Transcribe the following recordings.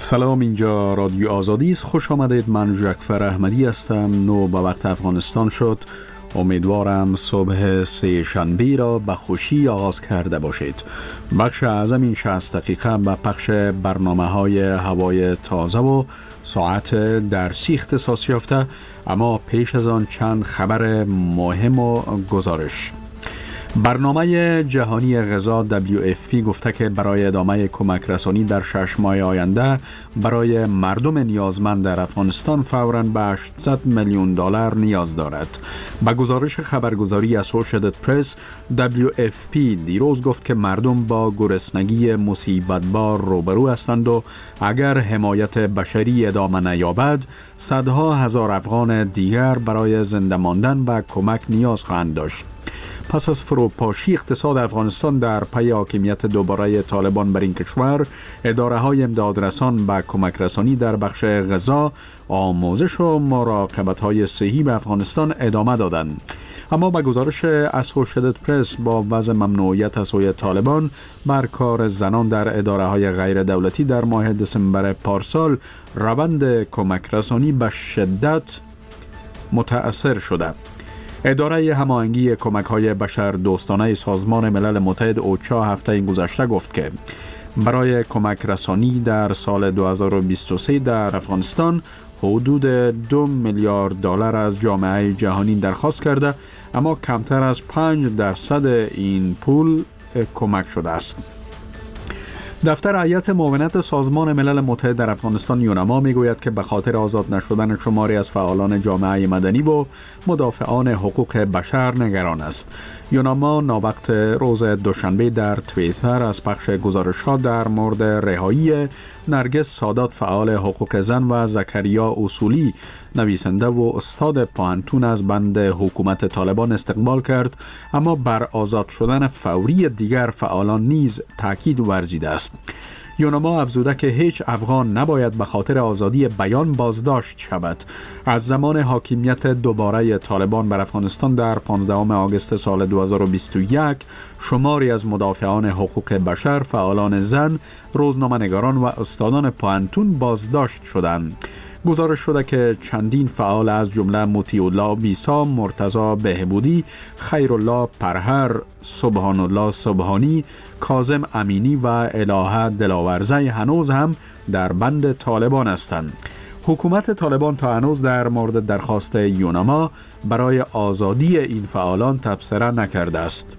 سلام، اینجا رادیو آزادی است. خوش آمدید. من جعفر احمدی هستم. نو به وقت افغانستان شد. امیدوارم صبح سه شنبه را به خوشی آغاز کرده باشید. بخش اعظم این 60 دقیقه به پخش برنامه‌های هوای تازه و ساعت درسی اختصاص یافته، اما پیش از آن چند خبر مهم و گزارش. برنامه جهانی غذا WFP گفته که برای ادامه کمک رسانی در 6 ماه آینده برای مردم نیازمند در افغانستان فوراً به 800 میلیون دلار نیاز دارد. با گزارش خبرگزاری اسوسییتد پرس، WFP دیروز گفت که مردم با گرسنگی مصیبت‌بار روبرو هستند و اگر حمایت بشری ادامه نیابد، صدها هزار افغان دیگر برای زنده ماندن و کمک نیاز خواهند داشت. پس از فروپاشی اقتصاد افغانستان در پی حاکمیت دوباره طالبان بر این کشور، اداره‌های امدادرسان به کمک رسانی در بخش غذا، آموزش و مراقبت‌های صحی به افغانستان ادامه دادند. اما به گزارش اسوسییتد پرس، با وضع ممنوعیت از سوی طالبان بر کار زنان در اداره‌های غیر دولتی در ماه دسامبر پارسال، روند کمک رسانی به شدت متأثر شده. اداره هماهنگی کمک‌های بشردوستانه سازمان ملل متحد اوچا هفته گذشته گفت که برای کمک رسانی در سال 2023 در افغانستان حدود 2 میلیارد دلار از جامعه جهانی درخواست کرده، اما کمتر از 5% این پول کمک شده است. دفتر هیئت معاونت سازمان ملل متحد در افغانستان یونما میگوید که به خاطر آزاد نشدن شماری از فعالان جامعه مدنی و مدافعان حقوق بشر نگران است. یونما ناوقت روز دوشنبه در توییتر از پخش گزارش‌ها در مورد رهایی نرگس سادات، فعال حقوق زن، و زکریا اصولی، نویسنده و استاد پوهنتون، از بند حکومت طالبان استقبال کرد، اما بر آزاد شدن فوری دیگر فعالان نیز تاکید ورزیده است. یونما افزوده که هیچ افغان نباید به خاطر آزادی بیان بازداشت شود. از زمان حاکمیت دوباره طالبان بر افغانستان در 15 آگوست سال 2021 شماری از مدافعان حقوق بشر، فعالان زن، روزنامه‌نگاران و استادان پوهنتون بازداشت شدند. گزارش شده که چندین فعال از جمله مطیع الله بیسا، مرتضی بهبودی، خیرالله پرهر، سبحان الله سبحانی، کاظم امینی و الهه دلاورزی هنوز هم در بند طالبان هستند. حکومت طالبان تا هنوز در مورد درخواست یونما برای آزادی این فعالان تبصره نکرده است.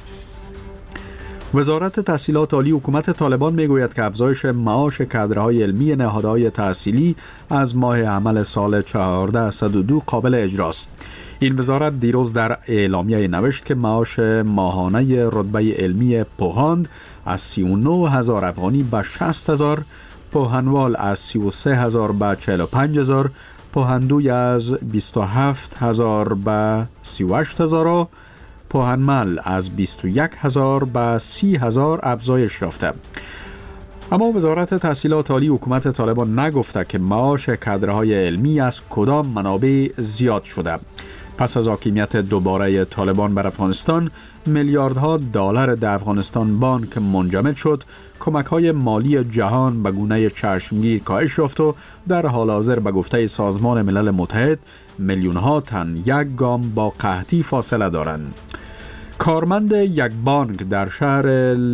وزارت تحصیلات عالی حکومت طالبان میگوید که افزایش معاش کادرهای علمی نهادهای تحصیلی از ماه عمل سال 1402 قابل اجراست. این وزارت دیروز در اعلامیه نوشت که معاش ماهانه رتبه علمی پوهاند از 39,000 افغانی به 60,000، پوهنوال از 33,000 به 45,000، پوهندوی از 27,000 به 38,000، پوهنمل از 21,000 به 30,000 افزایش یافته. اما وزارت تحصیلات عالی حکومت طالبان نگفته که معاش کادرهای علمی از کدام منابع زیاد شده. پس از حاکمیت دوباره طالبان بر افغانستان، میلیاردها دلار در افغانستان بانک منجمد شد، کمک‌های مالی جهان به گونه چشمگیر کاهش یافت و در حال حاضر به گفته سازمان ملل متحد میلیون‌ها تن یک گام با قحطی فاصله دارند. کارمند یک بانک در شهر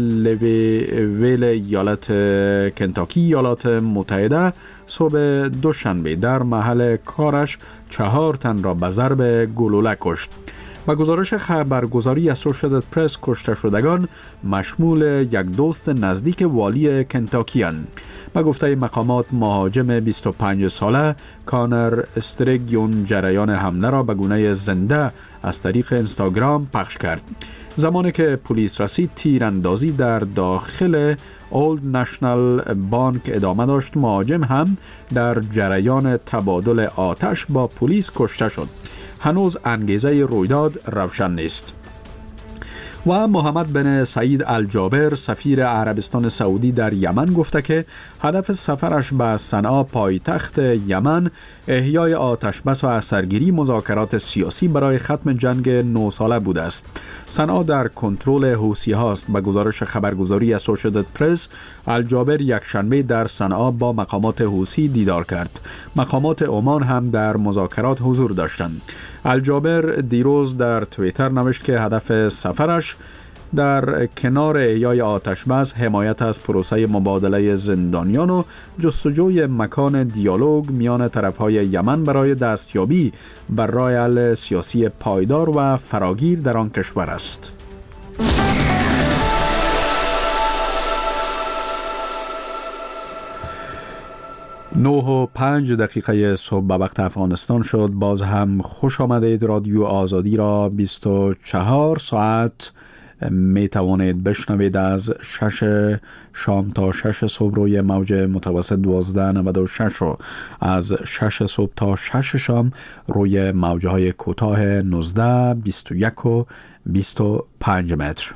لیویل ایالت کنتاکی ایالات متحده صبح دوشنبه در محل کارش 4 تن را به ضرب گلوله کشت. با گزارش خبرگزاری اسوسییتد پرس، کشته شدگان مشمول یک دوست نزدیک والی کنتاکی اند. با گفته مقامات، مهاجم 25 ساله کانر استریگیون جریان حمله را به گونه زنده از طریق اینستاگرام پخش کرد. زمانی که پلیس رسید، تیراندازی در داخل اولد نشنال بانک ادامه داشت. مهاجم هم در جریان تبادل آتش با پلیس کشته شد. هنوز انگیزه رویداد روشن نیست. و محمد بن سعید الجابر سفیر عربستان سعودی در یمن گفته که هدف سفرش به صنعا پایتخت یمن احیای آتشبس و اثرگیری مذاکرات سیاسی برای ختم جنگ 9 ساله بوده است. صنعا در کنترل حوثی هاست. به گزارش خبرگزاری اسوشییتد پرس، الجابر یکشنبه در صنعا با مقامات حوثی دیدار کرد. مقامات عمان هم در مذاکرات حضور داشتند. الجابر دیروز در توییتر نوشت که هدف سفرش در کنار احیای آتشبس حمایت از پروسه مبادله زندانیان و جستجوی مکان دیالوگ میان طرفهای یمن برای دستیابی بر راه حل سیاسی پایدار و فراگیر در آن کشور است. 9:05 صبح به وقت افغانستان شد. باز هم خوش آمدید. رادیو آزادی را 24 ساعت می توانید بشنوید از 6 شام تا 6 صبح روی موج متوسط 1296 و از 6 صبح تا 6 شام روی موجهای کوتاه 19، 21 و 25 متر.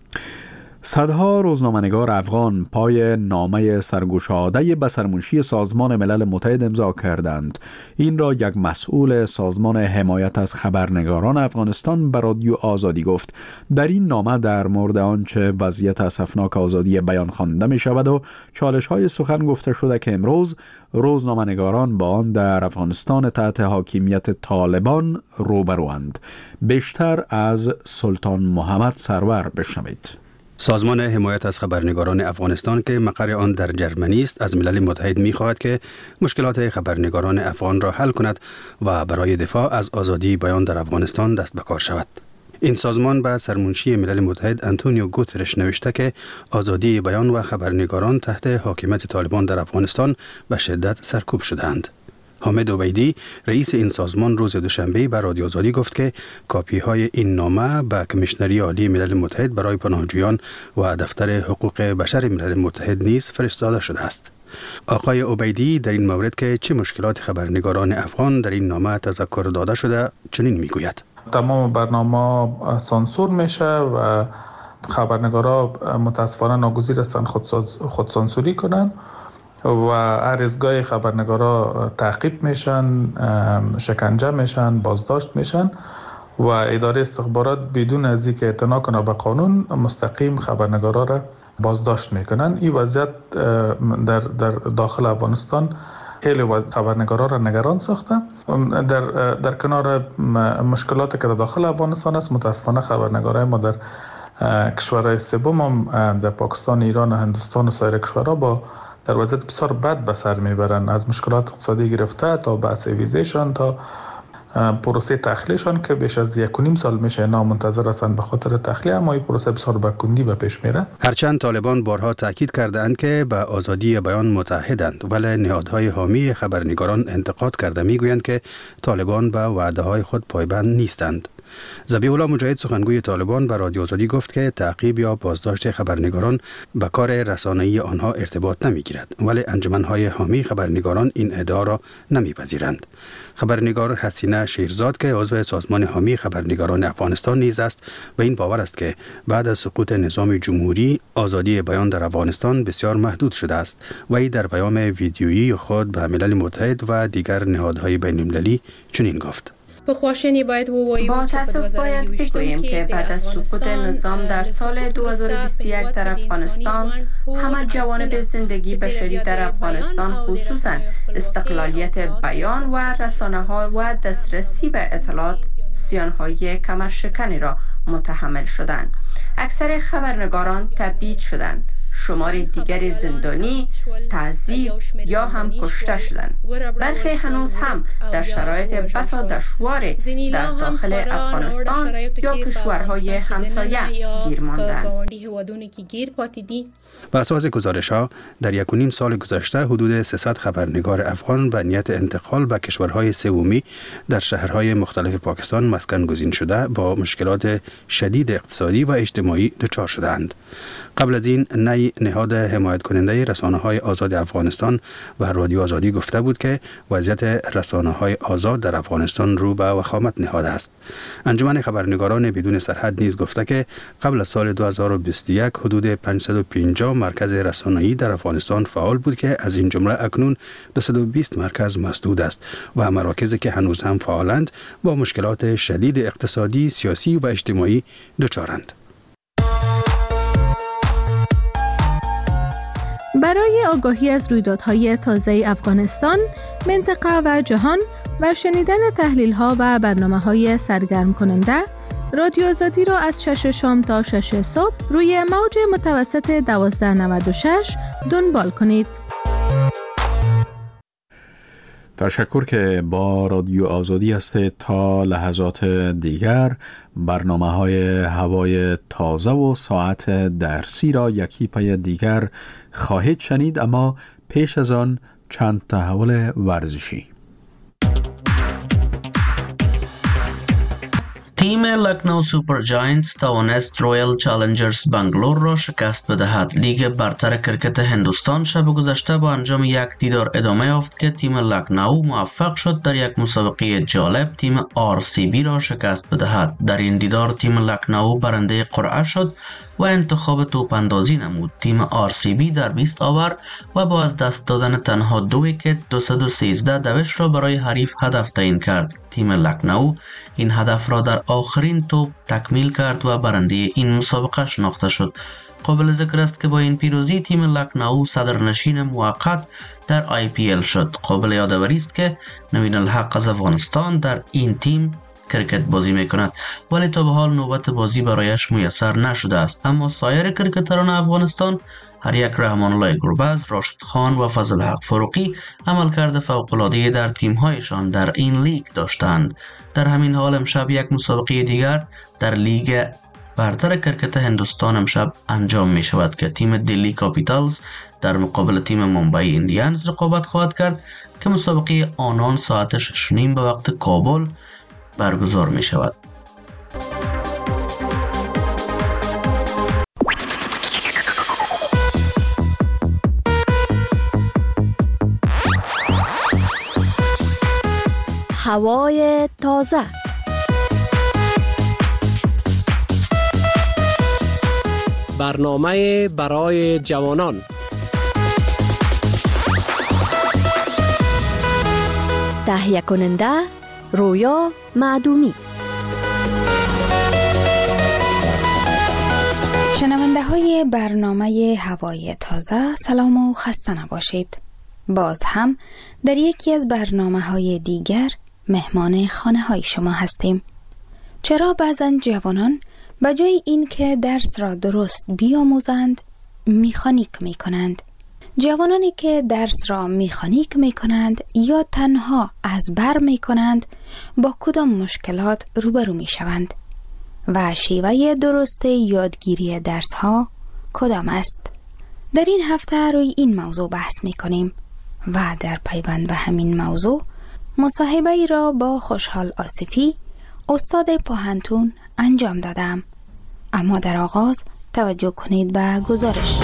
صدها روزنامه‌نگار افغان پای نامه سرگشاده به سرمنشی سازمان ملل متحد امضا کردند. این را یک مسئول سازمان حمایت از خبرنگاران افغانستان به رادیو آزادی گفت. در این نامه در مورد آنچه وضعیت اسفناک آزادی بیان خوانده می شود و چالش‌های سخن گفته شده که امروز روزنامه‌نگاران با آن در افغانستان تحت حاکمیت طالبان روبروند. بیشتر از سلطان محمد سرور بشنوید. سازمان حمایت از خبرنگاران افغانستان که مقر آن در جرمنی است از ملل متحد می‌خواهد که مشکلات خبرنگاران افغان را حل کند و برای دفاع از آزادی بیان در افغانستان دست به کار شود. این سازمان به سرمنشی ملل متحد انتونیو گوترش نوشته که آزادی بیان و خبرنگاران تحت حاکمیت طالبان در افغانستان به شدت سرکوب شده‌اند. حامد عبیدی رئیس این سازمان روز دوشنبه به رادیو آزادی گفت که کاپی های این نامه به کمیشنری عالی ملل متحد برای پناهجویان و دفتر حقوق بشر ملل متحد نیز فرستاده شده است. آقای عبیدی در این مورد که چه مشکلات خبرنگاران افغان در این نامه تذکر داده شده چنین میگوید: تمام برنامه سانسور میشه و خبرنگارا متاسفانه ناگزیر هستند خود سانسوری کنن و هر ازگاه خبرنگارا تعقیب میشن، شکنجه میشن، بازداشت میشن و اداره استخبارات بدون از اینکه اعتنا کنه به قانون مستقیم خبرنگارا را بازداشت میکنن. این وضعیت در داخل افغانستان خیلی خبرنگارا را نگران ساخته. در کنار مشکلاتی که در داخل افغانستان است، متاسفانه خبرنگارای ما در کشورهای سوم هم در پاکستان، ایران و هندوستان و سایر کشورها با در وضعیت بسیار بد به سر میبرن، از مشکلات اقتصادی گرفته تا بحث ویزیشان تا پروسه تخلیهشان که بیش از 1.5 سال میشه اینا منتظر هستند به خاطر تخلیه، اما این پروسه بسیار به کندی به پیش میره. هرچند طالبان بارها تاکید کردند که به آزادی بیان متحدند، ولی نهادهای حامی خبرنگاران انتقاد کرده میگویند که طالبان به وعده های خود پایبند نیستند. ذبیح الله مجاهد سخنگوی طالبان به رادیو آزادی گفت که تعقیب یا بازداشت خبرنگاران به کار رسانه‌ای آنها ارتباط نمیگیرد، ولی انجمن‌های حامی خبرنگاران این ادعا را نمیپذیرند. خبرنگار حسینه شیرزاد که عضو سازمان حامی خبرنگاران افغانستان نیز است و این باور است که بعد از سقوط نظام جمهوری آزادی بیان در افغانستان بسیار محدود شده است و ای در پیام ویدیویی خود به ملل متحد و دیگر نهادهای بین‌المللی چنین گفت: با تأسف باید بگوییم که بعد از سقوط نظام در سال 2021 در افغانستان همه جوانب زندگی بشری در افغانستان خصوصا استقلالیت بیان و رسانه‌ها و دسترسی به اطلاعات زیان‌های کمرشکنی را متحمل شدند. اکثر خبرنگاران تبعید شدند، شمار دیگری زندانی، تعذیب یا هم کشته شدند. برخی هنوز هم در شرایط بسا دشوار در داخل افغانستان یا کشورهای همسایه گیر ماندند. بر اساس گزارش‌ها در 1.5 سال گذشته حدود 300 خبرنگار افغان به نیت انتقال به کشورهای سومی در شهرهای مختلف پاکستان مسکن گزین شده با مشکلات شدید اقتصادی و اجتماعی دچار شدند. قبل از این نه مجمع نهاد حمایت کننده رسانه‌های آزاد افغانستان و رادیو آزادی گفته بود که وضعیت رسانه‌های آزاد در افغانستان رو به وخامت نهاده است. انجمن خبرنگاران بدون سرحد نیز گفته که قبل از سال 2021 حدود 550 مرکز رسانه‌ای در افغانستان فعال بود که از این جمله اکنون 220 مرکز مسدود است و مراکزی که هنوز هم فعالند با مشکلات شدید اقتصادی، سیاسی و اجتماعی دچارند. برای آگاهی از رویدادهای تازه افغانستان، منطقه و جهان و شنیدن تحلیل‌ها و برنامه‌های سرگرم کننده، رادیو آزادی را از 6 شام تا 6 صبح روی موج متوسط 1296 دنبال کنید. تشکر که با رادیو آزادی هستید. تا لحظات دیگر برنامه‌های هوای تازه و ساعت درسی را یکی پی دیگر خواهید شنید، اما پیش از آن چند تحول ورزشی. تیم لکنو سوپر جاینتس توانست رویال چالنجرز بنگلور را شکست بدهد. لیگ برتر کرکت هندوستان شب گذشته با انجام یک دیدار ادامه یافت که تیم لکنو موفق شد در یک مسابقه جالب تیم RCB را شکست بدهد. در این دیدار تیم لکنو برنده قرعه شد و انتخاب توپ اندازی نمود. تیم RCB در 20 آور و با از دست دادن تنها 2 ویکت 213 دوش را برای حریف هدف تعیین کرد. تیم لکنو این هدف را در آخرین توپ تکمیل کرد و برنده این مسابقه شناخته شد. قابل ذکر است که با این پیروزی تیم لکنو صدرنشین موقت در IPL شد. قابل یادآوری است که نوین الحق از افغانستان در این تیم کرکت بازی میکند، ولی تا به حال نوبت بازی برایش میسر نشده است. اما سایر کرکتران افغانستان، هر یک رحمان الله گربز، راشد خان و فضل حق فاروقی عملکرد فوق‌العاده در تیم‌هایشان در این لیگ داشتند. در همین حال امشب یک مسابقه دیگر در لیگ برتر کرکت هندوستان امشب انجام می شود که تیم دلی کاپیتالز در مقابل تیم ممبئی ایندیانز رقابت خواهد کرد که مسابقه آنان ساعت 6:30 به وقت کابل برگزار می شود. هوای تازه. برنامه برای جوانان. تهیه کننده رویا معدومی. شنونده های برنامه هوای تازه، سلام و خسته نباشید. باز هم در یکی از برنامه های دیگر مهمان خانه های شما هستیم. چرا بعضن جوانان به جای این که درس را درست بیاموزند میخانیک می کنند؟ جوانانی که درس را میخانیک می کنند یا تنها از بر می کنند با کدام مشکلات روبرو می شوند و شیوه درست یادگیری درس ها کدام است؟ در این هفته روی این موضوع بحث می کنیم و در پیوند به همین موضوع مصاحبه ای را با خوشحال آصفی، استاد پوهنتون انجام دادم. اما در آغاز توجه کنید به گزارش.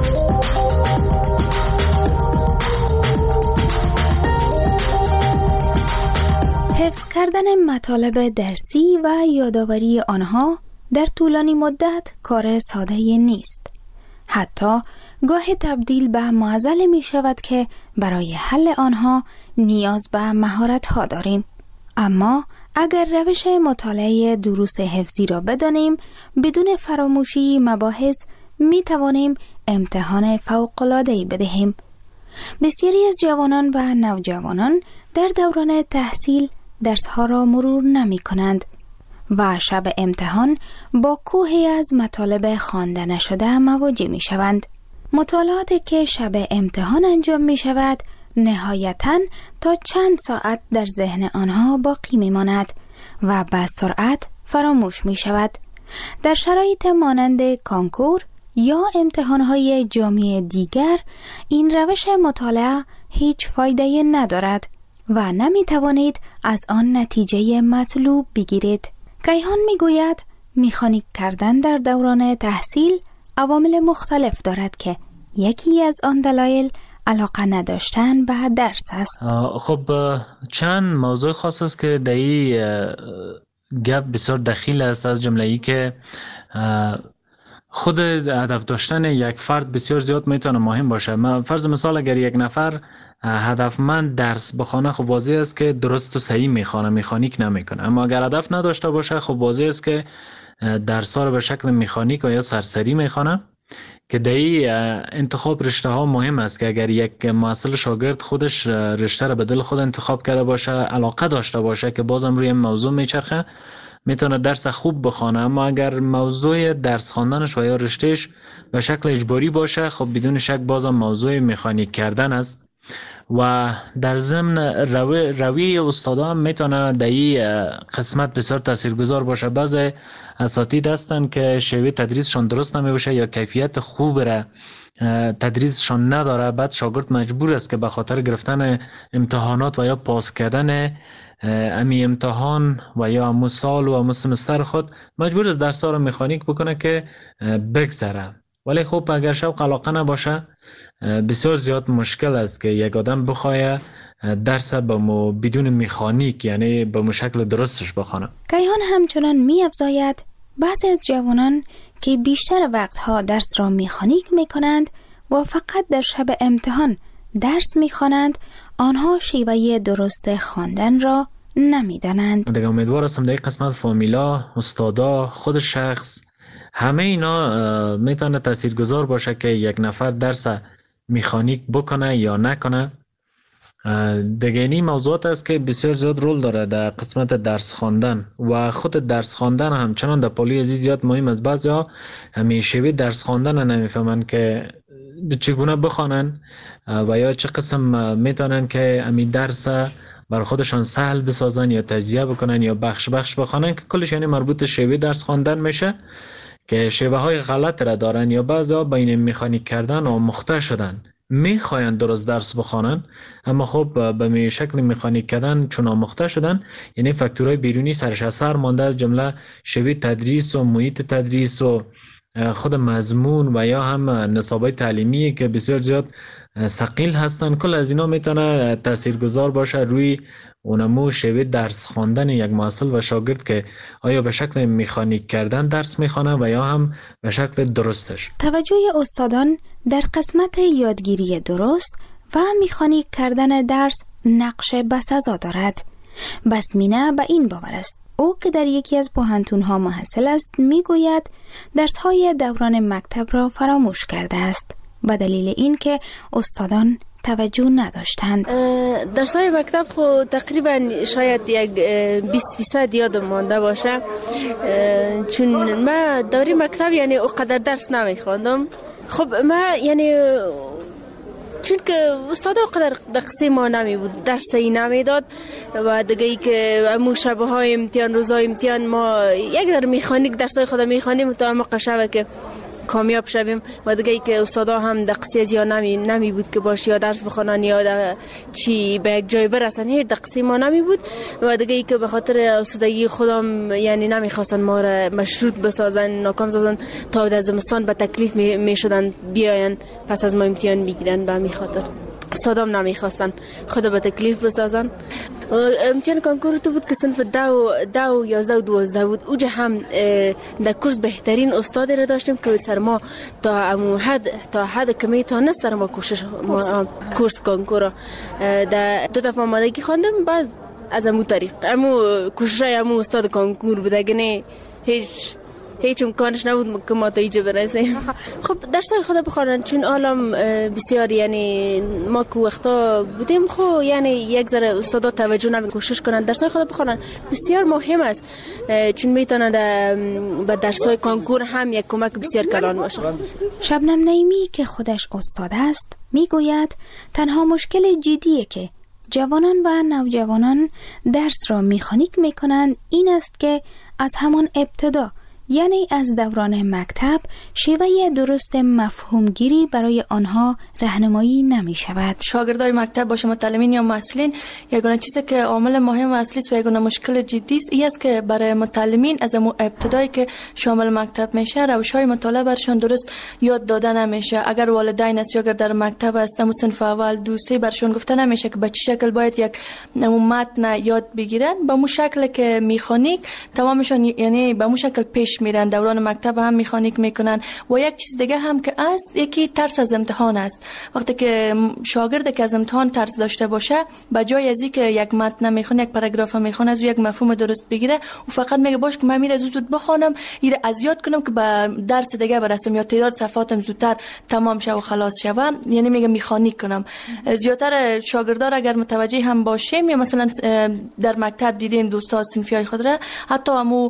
حفظ کردن مطالب درسی و یادآوری آنها در طولانی مدت کار ساده نیست. حتی گاه تبدیل به معضل می شود که برای حل آنها نیاز به مهارت ها داریم. اما اگر روش مطالعه دروس حفظی را بدانیم، بدون فراموشی مباحث می توانیم امتحان فوق‌العاده‌ای بدهیم. بسیاری از جوانان و نوجوانان در دوران تحصیل درس‌ها را مرور نمی کنند و شب امتحان با کوهی از مطالب خوانده نشده مواجه می شوند. مطالعاتی که شب امتحان انجام می شود نهایتاً تا چند ساعت در ذهن آنها باقی می ماند و به سرعت فراموش می شود. در شرایط مانند کانکور یا امتحانهای جامعه دیگر این روش مطالعه هیچ فایده ندارد و نمی توانید از آن نتیجه مطلوب بگیرید. کیهان می گوید میخانیک کردن در دوران تحصیل عوامل مختلف دارد که یکی از آن دلایل علاقه نداشتن به درس است. خب چند موضوع خاص است که در این گپ بسیار دخیل است، از جمله ای که خود هدف داشتن یک فرد بسیار زیاد میتونه مهم باشه. فرض مثال اگر یک نفر هدفمند درس بخونه، خب واضح است که درست و صحیح میخونه، مکانیک نمیکنه. اما اگر هدف نداشته باشه، خب واضح است که درس ها رو به شکل مکانیک یا سرسری میخونه، که در این انتخاب رشته ها مهم است که اگر یک محصل شاگرد خودش رشته رو به دل خود انتخاب کرده باشه، علاقه داشته باشه که بازم روی موضوع میچرخه، میتونه درس خوب بخونه. اما اگر موضوع درس خواندنش و یا رشتهش به شکل اجباری باشه، خب بدون شک بازم موضوع مکانیک کردن است. و در ضمن رویه استادا هم میتونه در این قسمت بسیار تاثیرگذار باشه. بعضی اساتید هستن که شیوه تدریسشان درست نمیشه یا کیفیت خوب را تدریسشان نداره، بعد شاگرد مجبور است که به خاطر گرفتن امتحانات و یا پاس کردن امی امتحان و یا امو سال و امو سمستر خود مجبور است درس ها رو مکانیک بکنه که بگذره. ولی خب اگر شوق علاقه نباشه، بسیار زیاد مشکل است که یک آدم بخواه درس بدون مکانیک، یعنی به شکل درستش بخونه. کیهان همچنان می افزاید بعضی از جوانان که بیشتر وقتها درس را مکانیک می کنند و فقط در شب امتحان درس می خوانند، آنها شیوه درست خواندن را نمی دانند. دیگه امیدوار هستم در این قسمت فامیلا، استادا، خود شخص، همه اینا میتونه تاثیرگذار باشه که یک نفر درس مکانیک بکنه یا نکنه. دیگه این موضوعات است که بسیار زیاد رول داره در قسمت درس خواندن و خود درس خواندن همچنان در پالی ازی زیاد مهم است. بعضیا همیشه درس خواندن نمیفهمن که چگونه بخوانن و یا چه قسم میتونن که امی درس بر خودشان سهل بسازن یا تجزیه بکنن یا بخش بخش بخوانن، که کلش یعنی مربوط شیوه درس خواندن میشه که شیوه های غلط را دارن یا بعضا بین مکانیک کردن آموخته شدن، میخواین درست درس بخوانن اما خب به شکل مکانیک کردن چون آموخته شدن، یعنی فاکتورهای بیرونی سرش اثر مانده، از جمله شیوه تدریس و محیط تدریس و خود مضمون و یا هم نصابای تعلیمی که بسیار زیاد ثقیل هستن. کل از اینا میتونه تاثیرگذار باشه روی اونمو شیوه درس خواندن یک محصل و شاگرد که آیا به شکل مکانیک کردن درس میخوانه و یا هم به شکل درستش. توجه استادان در قسمت یادگیری درست و مکانیک کردن درس نقش بسزا دارد. بسمینه به این باور است. او که در یکی از پوهنتون‌ها محصل است میگوید درس‌های دوران مکتب را فراموش کرده است به دلیل اینکه استادان توجه نداشتند. درس‌های مکتب خو تقریبا شاید یک 20% یادم مانده باشه، چون من دوره مکتب یعنی اونقدر درس نمیخواندم. خب من یعنی چون که استاد قدر دقیقی ما نمی بود، درسی نمی داد و دیگه ای که امو شبه های امتحان، روزهای امتحان ما یک در میخانیک درسای خود میخوانیم تا ما قشبه که کامیاب شویم و دیگه ای که استادا هم دقیقی از یا نمی بود که باشه یا درس بخونن یا چی به یک جای برسن، هیچ دقیقی ما نمی بود و دیگه ای که به خاطر استادگی خودم یعنی نمیخواستن ما را مشروط بسازن، ناکام سازن تا در زمستان به تکلیف می شدن بیاین پس از ما امتحان میگیرن. به همین خاطر استادام نمیخواستن خود به تکلیف بسازن. امتحان کنکور تو بود که صنف 10 و 11 و 12 بود. اوجه هم در کورس بهترین استاد را داشتیم که سر ما تا حد که میتونه سر ما کورس کنکور در 2 دفعه آمادگی خواندم. بعد از امو طریق کوششای امو استاد کنکور بوده که نه هیچ امکانش نبود که ما تا اینجا برسیم. خب درسای خود بخوانن چون عالم بسیار یعنی ما که وقتا بودیم خب یعنی یک ذره استادا توجه نمی کوشش کنن درسای خود بخوانن بسیار مهم است، چون میتونه به درسای کنکور هم یک کمک بسیار کلان باشه. شبنم نعیمی که خودش استاد است میگوید تنها مشکل جدیه که جوانان و نوجوانان درس را مکانیک میکنند این است که از همان ابتدا یعنی از دوران مکتب شیوه درست مفهومگیری برای آنها راهنمایی نمی شود. شاگردای مکتب باشه متعلمین یا محصلین، یگانه چیزی که عامل مهم و اصلی است و یگانه مشکل جدی است این است که برای متعلمین از ابتدایی که شامل مکتب میشه روش‌های مطالعه برشان درست یاد داده نمیشه. اگر والدین است یا اگر در مکتب هستن صنف اول دو سه برشان گفته نمیشه که به چه شکل باید یک متن یاد بگیرن. به مو شکل که میخانیک تمامشون یعنی به مو شکل پیش میرن، دوران مکتب هم میخانیک میکنن. و یک چیز دیگه هم که است، یکی ترس از امتحان است. وقتی که شاگرد که از امتحان ترس داشته باشه، به جای از اینکه یک متن میخونه، یک پاراگراف میخونه، از یک مفهوم درست بگیره و فقط میگه باش که من میره زود بخونم ایره از یاد کنم که به درس دیگه برسم یا تعداد صفحاتم زودتر تمام شه و خلاص شه، یعنی میگه میخانیک کنم. زیاتر شاگردان اگر متوجه هم باشیم یا مثلا در مکتب دیدیم دوستا صنفیای خود را، حتی همو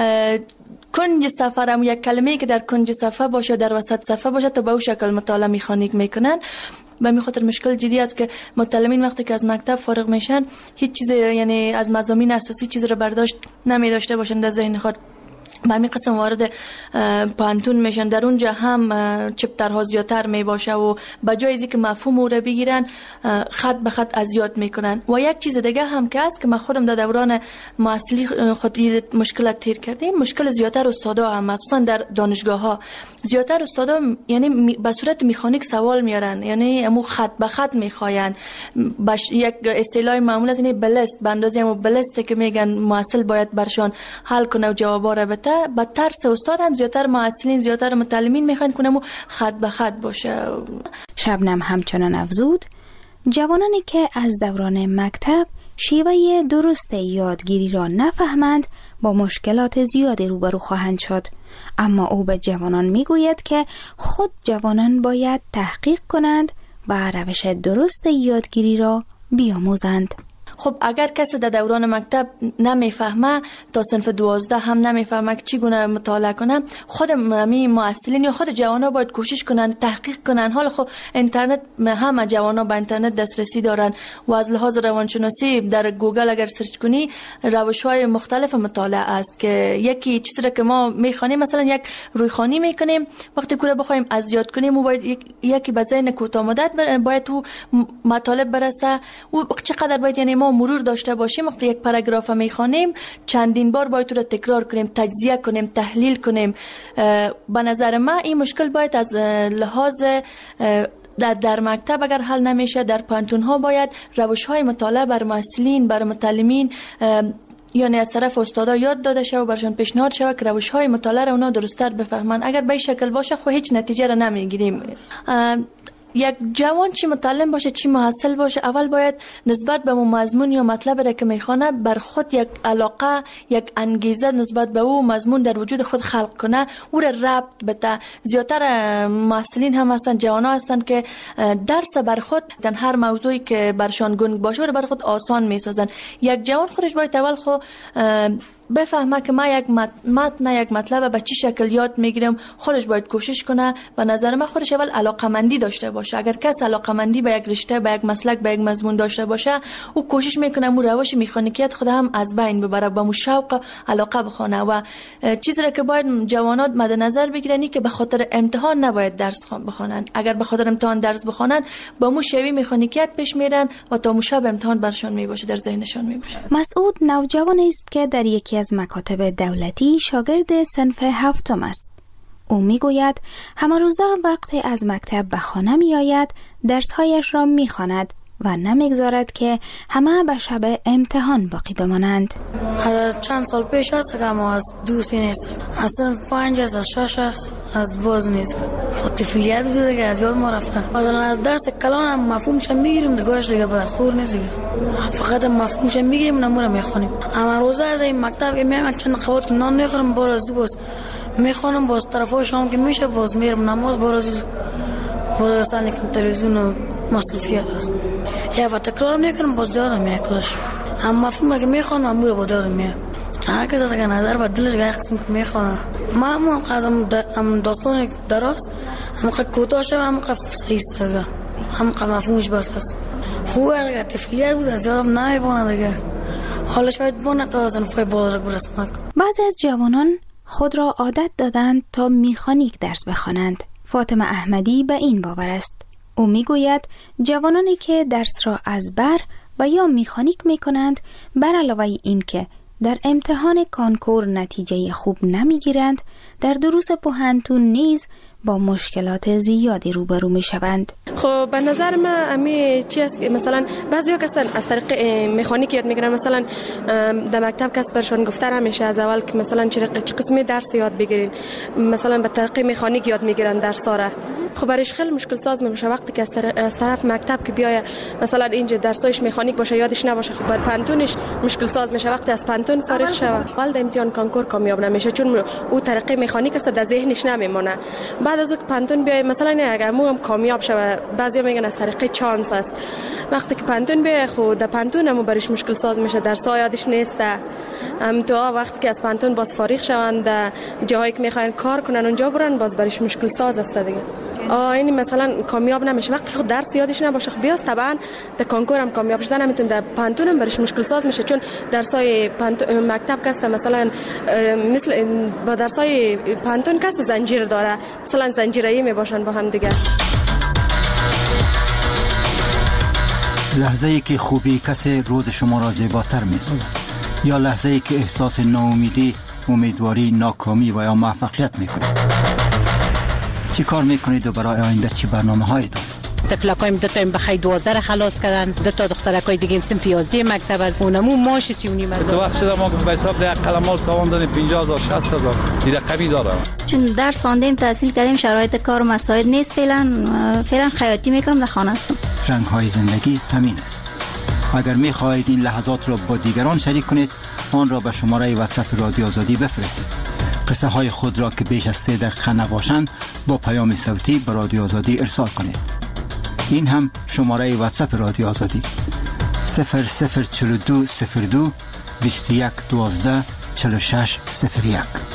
کنج صفحه هم یک کلمه‌ای که در کنج صفحه باشه در وسط صفحه باشه تا به اون شکل مطالعه میخانیک میکنن. به همین خاطر مشکل جدی است که متعلمین وقتی که از مکتب فارغ میشن هیچ چیز یعنی از مضامین اساسی چیز رو برداشت نمی داشته باشن در ذهن خود. به همین قسم وارد پانتون میشن، در اونجا هم چپترها زیادتر می باشه و به جای اینکه مفهوم او رو بگیرن خط به خط از یاد میکنن. و یک چیز دیگه هم که است که من خودم در دوران محصلی خود مشکلات تیر کردیم، مشکل زیادتر استادا هم مخصوصا در دانشگاه ها زیادتر استادا یعنی به صورت مکانیک سوال میارن، یعنی امو خط به خط میخواین. یک اصطلاح معمول است یعنی بلست، به اندازه امو بلست که میگن محصل باید برشان حل کنه و جوابا رو بده. با ترس استاد هم زیادتر محصلین زیادتر متعلمین میخوان کنم و خط به خط باشه. شبنم همچنان افزود جوانانی که از دوران مکتب شیوه درست یادگیری را نفهمند با مشکلات زیادی روبرو خواهند شد. اما او به جوانان میگوید که خود جوانان باید تحقیق کنند و روش درست یادگیری را بیاموزند. خب اگر کسی در دوران مکتب نمیفهمه تا صنف 12 هم نمیفهمه که چگونه مطالعه کنه، خود محصلین یا خود جوانا باید کوشش کنن تحقیق کنن. حالا خب اینترنت همه جوانا به اینترنت دسترسی دارن و از لحاظ روانشناسی در گوگل اگر سرچ کنی روش‌های مختلف مطالعه است که یکی چیزی را که ما میخوانیم مثلا یک رویخوانی میکنیم، وقتی که بخوایم از یاد کنیم و باید یکی به ذهن کوتاه مدت باید تو مطالب برسه و چقدر باید یعنی ما مرور داشته باشیم. وقتی یک پاراگراف میخوانیم چندین بار باید تو را تکرار کنیم، تجزیه کنیم، تحلیل کنیم. به نظر من این مشکل باید از لحاظ در مکتب اگر حل نمیشه، در پانتون ها باید روش های مطالعه بر محصلین بر متعلمین یعنی از طرف استادا یاد داده شود و برشان پیشنهاد شود که روش های مطالعه را اونا درست‌تر بفهمن. اگر به این شکل باشه خب هیچ نتیجه را نمیگیریم. یک جوان چی متعلم باشه چی محصل باشه، اول باید نسبت به مضمون یا مطلب را که میخوانه بر خود یک علاقه، یک انگیزه نسبت به او مضمون در وجود خود خلق کنه، او را ربط بده. زیادتر محصلین هم هستن، جوانا هستن که درس بر خود در هر موضوعی که برشان گنگ باشه رو بر خود آسان میسازن. یک جوان خودش باید اول خود بفهمه که ما یک متن یک مطلب به چی شکل یاد میگیرم، خودش باید کوشش کنه. به نظر من خودش اول علاقمندی داشته باشه. اگر کس علاقمندی به یک رشته، به یک مسلک، به یک مضمون داشته باشه، او کوشش میکنه مو روش مکانیکیت خود هم از بین ببره، با مو شوق علاقه بخونه. و چیزی را که باید جوانات مد نظر بگیرن که به خاطر امتحان نباید درس بخونن. اگر به خاطر امتحان درس بخونن با مو شوی مکانیکیت پیش میرن و تا مو شب امتحان برشون میباشه، در ذهنشون میباشه. مسعود نوجوانی است که در یکی از مکاتب دولتی شاگرد صنف 7 است. او میگوید همه روزا وقتی از مکتب به خانه می آید درسهایش را می خواند و نمیگذارد که همه به شب امتحان باقی بمانند. از چند سال پیش است که ما از دوستی نیست، از صنف 5 است، از 6 است، از برز نیست. طفولیت بوده که از یاد ما رفته. مثلا از درس کلان هم مفهومش میگیریم دیگه دیگه بعد خور نیست دیگه. فقط مفهومش میگیریم نمونه میخونیم. اما روزا از این مکتب که میام چند قوت نان میخورم باز میخونم، باز طرفای شام که میشه باز میرم نماز، باز سال که تلویزیون و مصروفیت است. یا و تکرار میکنم باز یادم میاد کلش. اما مفهوم که میخونم امور با یادم میاد. هر کس از نظر و دلش گاهی قسم که میخونه. ما هم داستان درست، هم کوتاه شد، هم صحیح است. هم مفهومش بس است. خوبه اگر طفولیت بود از یادم نمیبونه دیگه. حالا شاید بونه تا صنفای بالا برسم. بعضی از جوانان خود را عادت دادند تا میخانیک درس بخوانند. فاطمه احمدی به این باور است. او میگوید جوانانی که درس را از بر و یا میخانیک میکنند، بر علاوه این که در امتحان کانکور نتیجه خوب نمیگیرند، در دروس پوهنتون نیز با مشکلات زیادی روبرو می شوند. خب به نظر من امی چی است که مثلا بعضیا کسان از طریق مکانیک یاد میگیرن، مثلا در مکتب کس برشون گفته نمیشه از اول که مثلا چه قسمی درس یاد بگیرین، مثلا به طریق مکانیک یاد میگیرن درس‌ها را. خب برایش خیلی مشکل ساز میشه وقتی که از طرف مکتب که بیاید مثلا اینجا درسایش مکانیک باشه یادش نباشه. خب بر پانتونش مشکل ساز میشه وقتی از پانتون فارغ شوه، اول در امتحان کانکور کامیاب نمیشه چون او طریق مکانیک است در ذهنش نمیمونه. بعد از اون پانتون بیاید مثلا اگر مو هم کامیاب شوه، بعضیا میگن از طریق چانس است. وقتی که پانتون بیاید خود در پانتون هم برایش مشکل ساز میشه، درس‌ها یادش نیست. تو وقتی که از پانتون باز فارغ شوند جایی که میخواین کار کنن اونجا برن، باز برایش مشکل ساز است دیگه. این مثلا کامیاب نمیشه وقتی خود درس یادش نباشه. خب بیاست طبعا در کانکور هم کامیاب شدن نمیتونه، در پانتون هم برش مشکل ساز میشه چون درسای مکتب کسته مثلا مثل با درسای پانتون کسته زنجیر داره، مثلا زنجیره‌ای میباشن با هم دیگه. لحظه‌ای که خوبی کسی روز شما را زیباتر می‌سازد یا لحظه‌ای که احساس ناامیدی، امیدواری، ناکامی و یا موفقیت می‌کنید. چی کار میکنید و برای آینده چی برنامه‌هایی دارید؟ تفلقایم دو تا بخای 12 خلاص کردن، دو تا دخترکای دیگه هم صنف 11 مکتب از اونمو ماش 39 هزار. تو وقت شده ما به حساب ده قلمال تاوان دادیم 50000 60000 دیگه رقمی داره. چون درس خواندیم تحصیل کردیم شرایط کار مساعد نیست، فعلا خیاطی میکنم در خانه هستم. رنگ‌های زندگی همین است. اگر می‌خواهید این لحظات را با دیگران شریک کنید، آن را به شماره واتساپ رادیو آزادی بفرستید. قصه های خود را که بیش از 3 دقیقه نباشند با پیام صوتی به رادیو آزادی ارسال کنید. این هم شماره واتساپ رادیو آزادی 004202 21 12 46 01.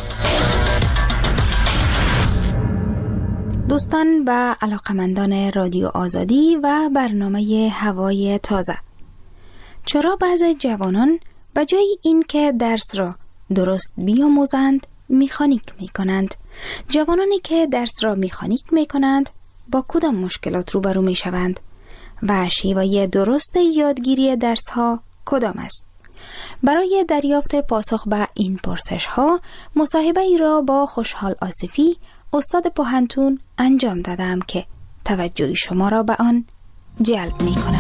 دوستان و علاقمندان رادیو آزادی و برنامه هوای تازه، چرا بعضی جوانان به جای این که درس را درست بیاموزند میخانیک میکنند؟ جوانانی که درس را میخانیک میکنند با کدام مشکلات روبرو میشوند و شیوه درست یادگیری درس ها کدام است؟ برای دریافت پاسخ به این پرسش ها مصاحبه ای را با خوشحال آصفی استاد پوهنتون انجام دادم که توجه شما را به آن جلب میکنم.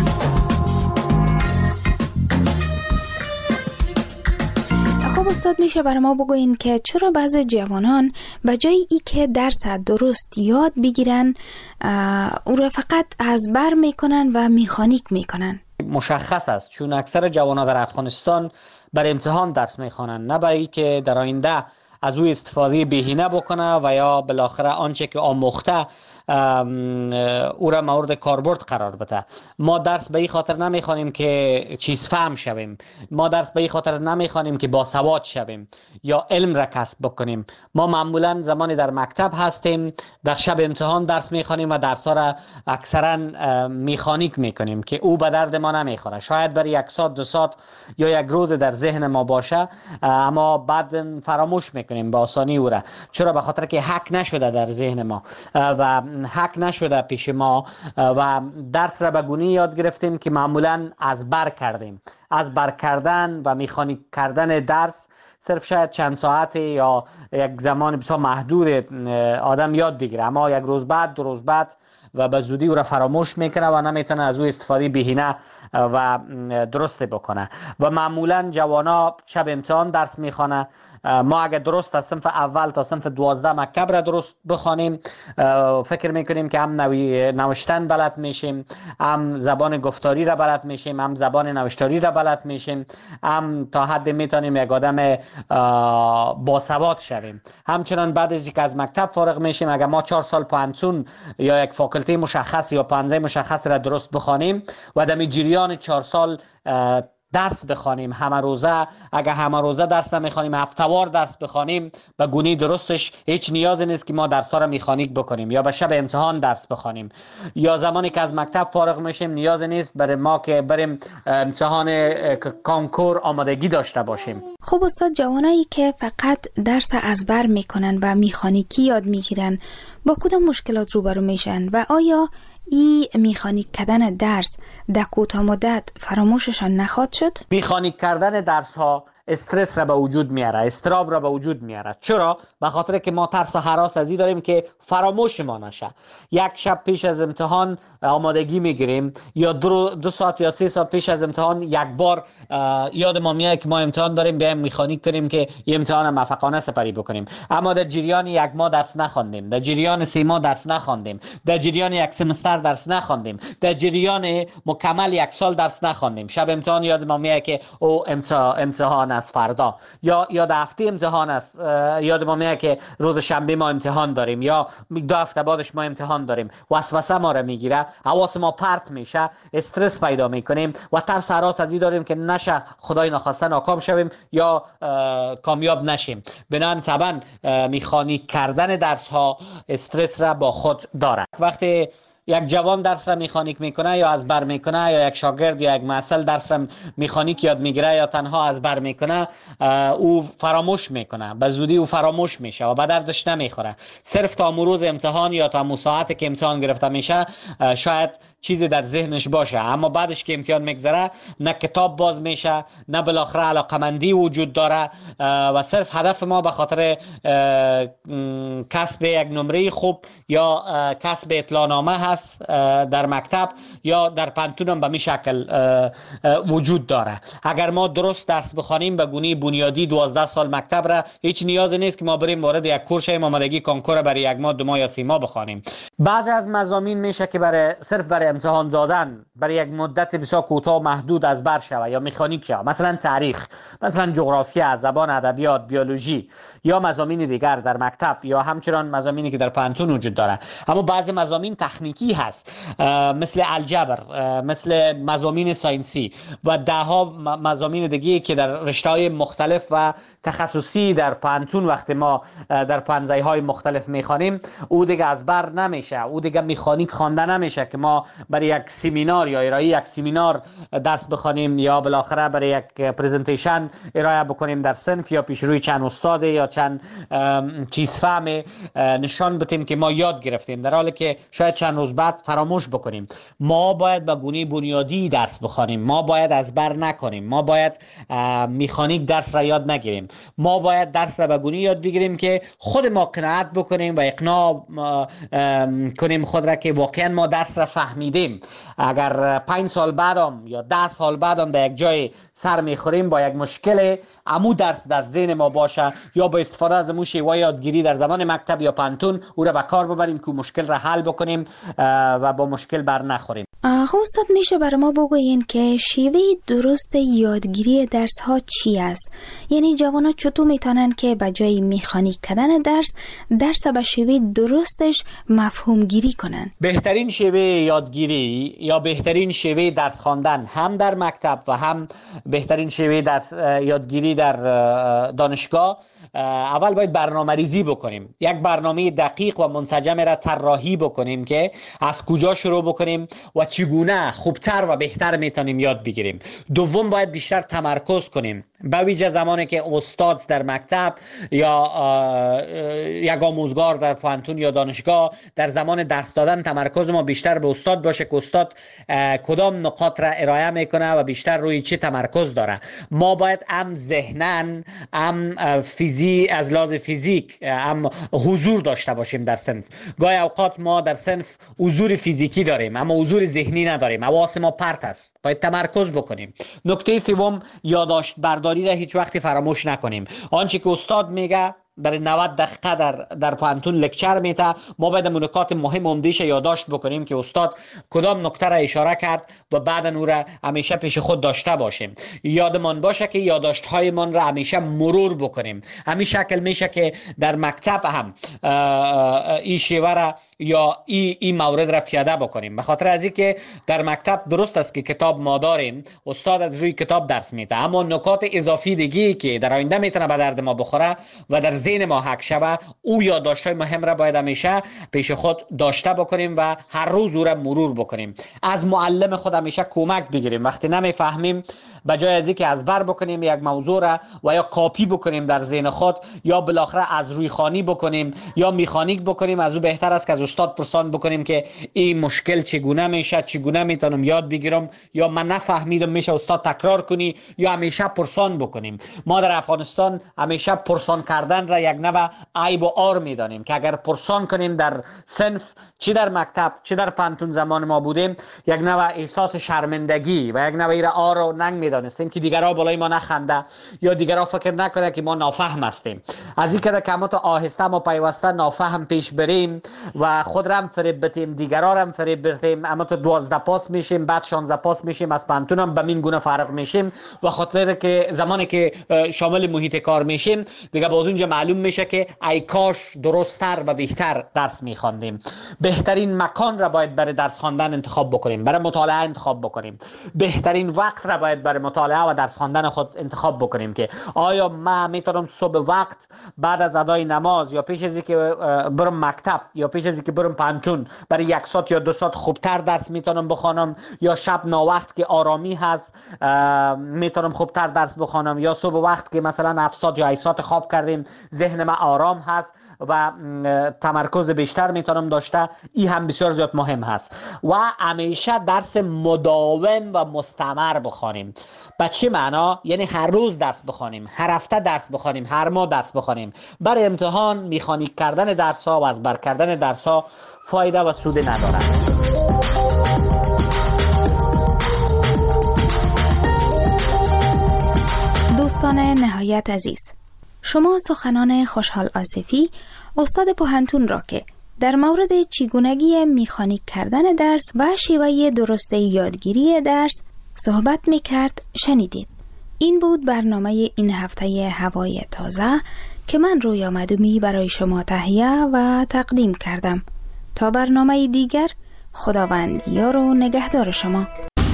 خب استاد، میشه برای ما بگوین که چرا بعضی جوانان به جای ای که درس درست یاد بگیرن او را فقط از بر میکنن و میخانیک میکنن؟ مشخص است چون اکثر جوانان در افغانستان بر امتحان درس میخوانند، نه برای که در آینده از او استفاده بهینه بکنه و یا بالاخره آنچه که آموخته او را مورد کاربرد قرار بده. ما درس به این خاطر نمیخوانیم که چیز فهم شویم، ما درس به این خاطر نمیخوانیم که باسواد شویم یا علم را کسب بکنیم. ما معمولا زمانی در مکتب هستیم در شب امتحان درس میخوانیم و درس ها را اکثرا میخانیک میکنیم که او به درد ما نمیخوره. شاید برای 1 ساعت 2 ساعت یا 1 روز در ذهن ما باشه، اما بعد فراموش میکنیم به آسانی او را. چرا؟ به خاطر که حک نشده در ذهن ما و حک نشده پیش ما و درس را به گونه‌ای یاد گرفتیم که معمولا از بر کردیم. از بر کردن و میخانیک کردن درس صرف شاید چند ساعت یا یک زمان بسیار محدود آدم یاد بگیره، اما 1 روز بعد 2 روز بعد و به زودی او را فراموش میکنه و نمیتونه از او استفاده بهینه و درست بکنه. و معمولا جوانا شب امتحان درس میخوانه. ما اگر درست از صنف اول تا صنف 12 مکتب را درست بخوانیم، فکر میکنیم که هم نوشتن بلد میشیم، هم زبان گفتاری را بلد میشیم، هم زبان نوشتاری را بلد میشیم، هم تا حد میتونیم یک آدم باسواد شویم. همچنان بعد از اینکه از مکتب فارغ میشیم، اگر ما 4 سال پانتون یا یک فاکولته مشخص یا پانزه مشخص را درست بخوانیم و در جریان 4 سال درس بخوانیم همه روزه، اگر همه روزه درس نمیخوانیم هفته‌وار درس بخوانیم به گونه درستش هیچ نیازی نیست که ما درس‌ها را مکانیک بکنیم یا به شب امتحان درس بخوانیم، یا زمانی که از مکتب فارغ میشیم نیازی نیست برای ما که بریم امتحان کنکور آمادگی داشته باشیم. خب استاد، جوانایی که فقط درس ازبر میکنن و مکانیکی یاد میگیرن با کدام مشکلات روبرو میشن و آیا این مکانیک کردن درس در کوتاه مدت فراموششان نخواهد شد؟ مکانیک کردن درس ها استرس را به وجود میاره، استراب را به وجود میاره. چرا؟ به خاطر که ما ترس و هراس از این داریم که فراموش ما نشه. یک شب پیش از امتحان آمادگی میگیریم یا 2 ساعت یا 3 ساعت پیش از امتحان یک بار یاد ما میاد که ما امتحان داریم، بیایم مکانیک کنیم که این امتحان موفقانه سپری بکنیم. اما در جریان 1 ماه درس نخواندیم، در جریان 3 ماه درس نخواندیم، در جریان 1 سمستر درس نخواندیم، در جریان مکمل 1 سال درس نخواندیم. شب امتحان یاد ما میاد که او امتحان از فردا یا هفته امتحان است، یاد ما میاد که روز شنبه ما امتحان داریم یا 2 هفته بعدش ما امتحان داریم. وسوسه ما را میگیره، حواس ما پرت میشه، استرس پیدا میکنیم و ترس هراس از این داریم که نشه خدای نخواسته ناکام شویم یا کامیاب نشیم. بنابراین طبعا مکانیک کردن درس ها استرس را با خود داره. وقتی یک جوان درس را مکانیک میکنه یا از بر میکنه، یا یک شاگرد یا یک محصل درس را مکانیک یاد میگیره یا تنها از بر میکنه، او فراموش میکنه، به زودی او فراموش میشه و به دردش نمیخوره. صرف تا روز امتحان یا تا ساعتی که امتحان گرفته میشه شاید چیزی در ذهنش باشه، اما بعدش که امتحان میگذره نه کتاب باز میشه، نه بالاخره علاقمندی وجود داره و صرف هدف ما به خاطر کسب یک نمره خوب یا کسب اطلاعنامه هست در مکتب یا در پانتون هم به می شکل وجود داره. اگر ما درست درس بخوانیم به گونه بنیادی 12 سال مکتب را، هیچ نیازی نیست که ما بریم وارد یک کورس آمادگی کنکور برای 1 ماه 2 ماه یا 3 ماه بخوانیم. بعضی از مضامین میشه که صرف برای امتحان دادن برای یک مدت بسیار کوتاه محدود از بر شوه یا مکانیک شوه، مثلا تاریخ، مثلا جغرافیا، زبان، ادبیات، بیولوژی یا مضامین دیگر در مکتب یا همچنان مضامینی که در پانتون وجود داره. اما بعضی مضامین تکنیکی هست مثل الجبر، مثل مضامین ساینسی و دهها مضامین دیگه که در رشته‌های مختلف و تخصصی در پانتون وقتی ما در پانزه‌های مختلف میخوانیم او دیگه از بر نمیشه، او دیگه مکانیک خوانده نمیشه که ما برای یک سمینار یا ارائه یک سمینار درس بخوانیم یا بالاخره برای یک پرزنتیشن ارائه بکنیم در صنف یا پیش روی چند استاد یا چند چیز فهم نشان بدیم که ما یاد گرفتیم، در حالی که شاید چند روز بعد فراموش بکنیم. ما باید به گونه بنیادی درس بخوانیم، ما باید از بر نکنیم، ما باید مکانیک درس را یاد نگیریم، ما باید درس را به گونه یاد بگیریم که خود ما قناعت بکنیم و اقناع کنیم خود را که واقعا ما درس را فهمیدیم. اگر 5 سال بعدم یا 10 سال بعدم در یک جای سر میخوریم با یک مشکل، امو درس در ذهن ما باشه یا با استفاده از امو شیوه یادگیری در زمان مکتب یا پانتون او را به کار ببریم که مشکل را حل بکنیم و با مشکل بر نخوریم. خب استاد، میشه برای ما بگوین که شیوه درست یادگیری درس ها چی است؟ یعنی جوانا چطور میتونن که به جای مکانیک کردن درس به شیوه درستش مفهوم گیری کنن؟ بهترین شیوه یادگیری یا بهترین شیوه درس خواندن هم در مکتب و هم بهترین شیوه درس یادگیری در دانشگاه، اول باید برنامه ریزی بکنیم، یک برنامه دقیق و منسجم را طراحی بکنیم که از کجا شروع بکنیم و چگونه خوبتر و بهتر میتونیم یاد بگیریم. دوم باید بیشتر تمرکز کنیم، به ویژه زمانی که استاد در مکتب یا یک آموزگار در پانتون یا دانشگاه در زمان درس دادن تمرکز ما بیشتر به استاد باشه که استاد کدام نقاط را ارائه میکنه و بیشتر روی چه تمرکز داره. ما باید هم ذهناً هم از لحاظ فیزیک هم حضور داشته باشیم در صنف. گاهی اوقات ما در صنف حضور فیزیکی داریم اما حضور ذهنی نداریم، حواس ما پرت است، باید تمرکز بکنیم. نکته سوم، یادداشت برداری را هیچ وقتی فراموش نکنیم. آنچه که استاد میگه برای 90 دقیقه در پانتون لکچر میته. ما باید نکات مهم عمده‌اش یادداشت بکنیم که استاد کدام نکته را اشاره کرد و بعد اون را همیشه پیش خود داشته باشیم. یادمان باشه که یادداشت های من را همیشه مرور بکنیم. همین شکل میشه که در مکتب هم این شیوه را یا این مورد را پیاده بکنیم. به خاطر از اینکه در مکتب درست است که کتاب ما داریم، استاد از روی کتاب درس میده، اما نکات اضافی دیگه که در آینده میتونه به درد ما بخوره و در ذهن ما حک شوه، او یادداشت‌های مهم را باید همیشه پیش خود داشته بکنیم و هر روز او را مرور بکنیم. از معلم خود همیشه کمک بگیریم. وقتی نمیفهمیم به جای از اینکه ازبر بکنیم یک موضوع را و یا کاپی بکنیم در ذهن خود یا بالاخره از روی خوانی بکنیم یا میخانیک بکنیم، از او بهتر است که از استاد پرسان بکنیم که این مشکل چگونه میشه، چگونه میتونم یاد بگیرم، یا من نفهمیدم میشه استاد تکرار کنی، یا همیشه پرسان بکنیم. ما در افغانستان همیشه پرسان کردن را یک نوع عیب و عار میدانیم که اگر پرسان کنیم در صنف، چی در مکتب چی در پانتون زمان ما بودیم، یک نوع احساس شرمندگی و یک نوع عار و ننگ میدانستیم که دیگرها بالای ما نخنده یا دیگرها فکر نکنه که ما نافهم هستیم. از این که کمات آهسته ما پیوسته نافهم پیش بریم و خود را هم فریب بدیم، دیگرها را هم فریب بدیم، اما تو 12 پاس میشیم، بعد 16 پاس میشیم، از پانتون هم به این گونه فرق میشیم و خاطر که زمانی که شامل محیط کار میشیم دیگه باز اونجا معلوم میشه که ای کاش درست‌تر و بهتر درس میخواندیم. بهترین مکان را باید برای درس خواندن انتخاب بکنیم، برای مطالعه انتخاب بکنیم. بهترین وقت را باید برای مطالعه و درس خواندن خود انتخاب بکنیم که آیا من میتونم صبح وقت بعد از ادای نماز یا پیش از اینکه برم مکتب یا پیش از اینکه برم پانتون برای 1 ساعت یا 2 ساعت خوبتر درس میتونم بخوانم، یا شب ناوقت که آرامی هست میتونم خوبتر درس بخوانم، یا صبح وقت که مثلا 7 ساعت یا 8 ساعت خواب کردیم ذهن ما آرام هست و تمرکز بیشتر میتونم داشته. این هم بسیار زیاد مهم هست و همیشه درس مداوم و مستمر بخوانیم. به چه معنا؟ یعنی هر روز درس بخوانیم، هر هفته درس بخوانیم، هر ماه درس بخوانیم. برای امتحان میخانیک کردن درس ها و ازبر کردن درس ها فایده و سود ندارد. دوستان نهایت عزیز، شما سخنان خوشحال آصفی استاد پوهنتون را که در مورد چگونگی میخانیک کردن درس و شیوه درست یادگیری درس صحبت میکرد شنیدید. این بود برنامه این هفته هوای تازه که من رویا مدومی برای شما تهیه و تقدیم کردم. تا برنامه دیگر، خداوند یار و نگهدار شما.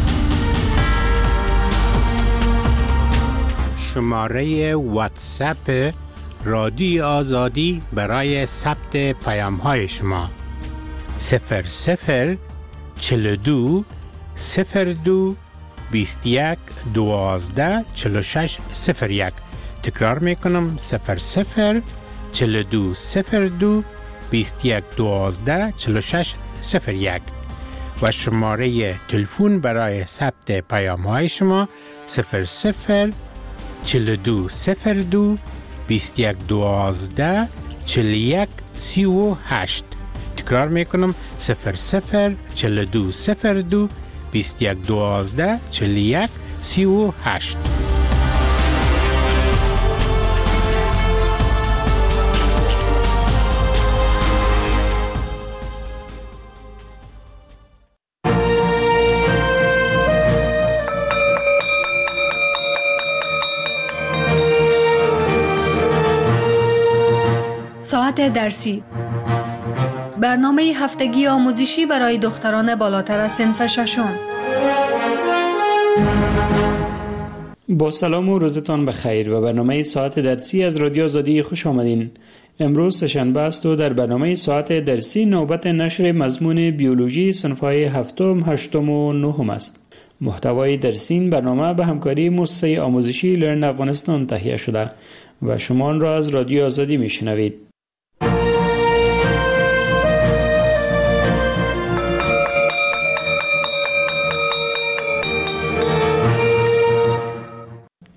شماره واتساپ رادیو آزادی برای ثبت پیام های شما 00 42 02 21 12 46 01. تکرار میکنم 00 42 02 21 12 46 01 و شماره تلفن برای ثبت پیام های شما 00 42 02 21 12 41 38. تکرار میکنم 00 42 02 21 12 41 38. ساعت درسی، برنامه هفتگی آموزشی برای دختران بالاتر از صنف ششم. با سلام و روزتان بخیر و برنامه ساعت درسی از رادیو آزادی خوش آمدین. امروز سه‌شنبه است و در برنامه ساعت درسی نوبت نشر مضمون بیولوژی صنف‌های هفتم، هشتم و نهم است. محتوای درسی این برنامه به همکاری مؤسسه آموزشی لرن افغانستان تهیه شده و شما آن را از رادیو آزادی میشنوید.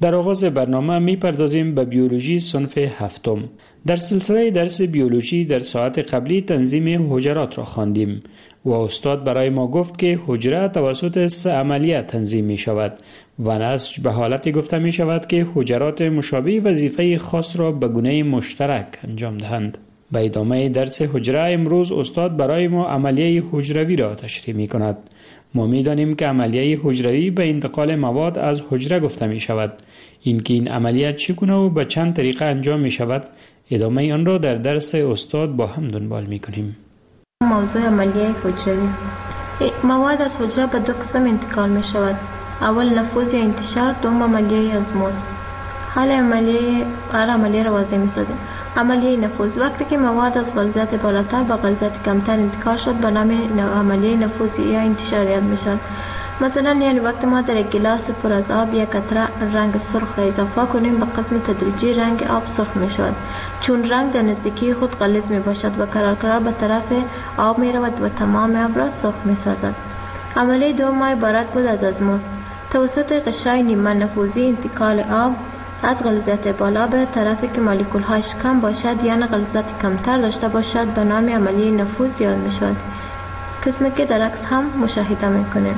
در آغاز برنامه میپردازیم به بیولوژی صنف هفتم. در سلسله درس بیولوژی در ساعت قبلی تنظیم حجرات را خواندیم و استاد برای ما گفت که حجره توسط 3 عملیه تنظیم می شود و نسج به حالتی گفته می شود که حجرات مشابه وظیفه خاص را به گونه مشترک انجام دهند. به ادامه درس حجره امروز استاد برای ما عملیه حجروی را تشریح می کند. ما می دانیم که عملیه حجروی به انتقال مواد از حجره گفته می شود. اینکه این عملیات چگونه و به چند طریقه انجام می شود، ادامه آن را در درس استاد با هم دنبال می کنیم. موضوع عملیه حجروی. مواد از حجره به 2 قسم انتقال می شود. اول نفوذ یا انتشار، دوم عملیه ازموز. حال عملیه را واضح می سازیم. عملیه نفوذ: وقتی که مواد از غلظت بالاتر به غلظت کمتر انتقال شد به نام عملیه نفوذ یا انتشار یاد می شود. مثلا یعنی وقتی ما در یک گلاس پر از آب یک قطره رنگ سرخ را اضافه کنیم به قسم تدریجی رنگ آب سرخ می شود، چون رنگ در نزدیکی خود غلیظ می باشد و قرار به طرف آب می رود و تمام آب را سرخ می سازد. عملیه دوم عبارت بود از ازموز. توسط غشای نیمه نفوذی انتقال آب از غلظت بالا به طرفی که مولکول هایش کم باشد یا غلظت کمتر داشته باشد به نام عملیه نفوذ یاد می شود، قسمی که در عکس هم مشاهده می کنیم.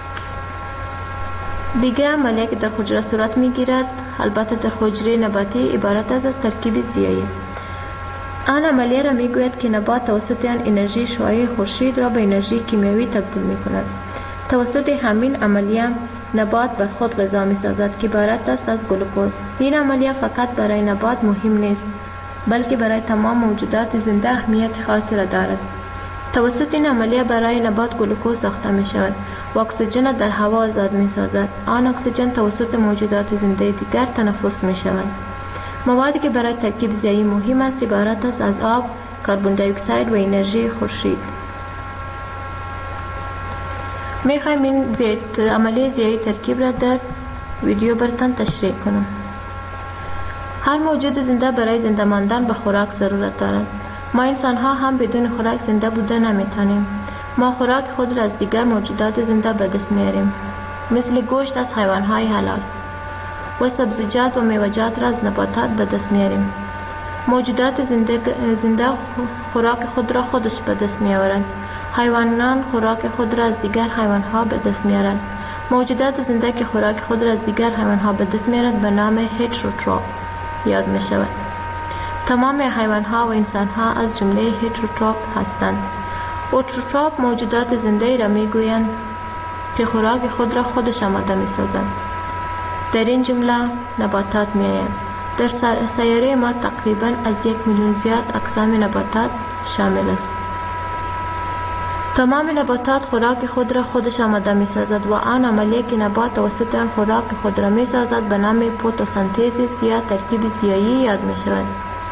دیگر عملیه که در حجره صورت می گیرد، البته در حجره نباتی، عبارت از ترکیب ضیایی. آن عملیه را می گوید که نبات توسط آن انرژی شعاعی خورشید را به انرژی کیمیایی تبدیل می کند. توسط همین عملیه نبات بر خود غذا می سازد که عبارت است از گلوکوز. این عملیه فقط برای نبات مهم نیست، بلکه برای تمام موجودات زنده اهمیت خاصی را دارد. توسط این عملیه برای نبات گلوکوز ساخته می شود و اکسیژن در هوا آزاد می سازد. آن اکسیژن توسط موجودات زنده دیگر تنفس می شود. موادی که برای ترکیب ضیایی مهم است عبارت است از آب، کربن دی اکساید و انرژی خورشید. می خواهیم این عملیه ضیایی ترکیب را در ویدیو براتان تشریح کنم. هر موجود زنده برای زنده ماندن به خوراک ضرورت دارد. ما انسان ها هم بدون خوراک زنده بوده نمیتونیم. ما خوراک خود را از دیگر موجودات زنده به دست میاریم، مثل گوشت از حیوان های حلال و سبزیجات و میوه‌جات را از نباتات به دست میاریم. موجودات زنده خوراک خود را خودش به دست میآورند. حیوانان خوراک خود را از دیگر حیوان ها به دست میارند. موجودات زنده که خوراک خود را از دیگر حیوان ها به دست میارند به نام هتروتروف یاد می شود. تمام حیوان ها و انسان ها از جمله هتروتروف هستند. اوتروتروف موجودات زنده را می گویند که خوراک خود را خودش آماده می سازند. در این جمله نباتات می آیند. در سیاره ما تقریبا از 1 میلیون زیاد اقسام نباتات شامل است. تمام نباتات خوراک خود را خودش آماده می سازد و آن عملیه که نبات توسط آن خوراک خود را می سازد به نام فتوسنتز یا ترکیب ضیایی یاد می شود.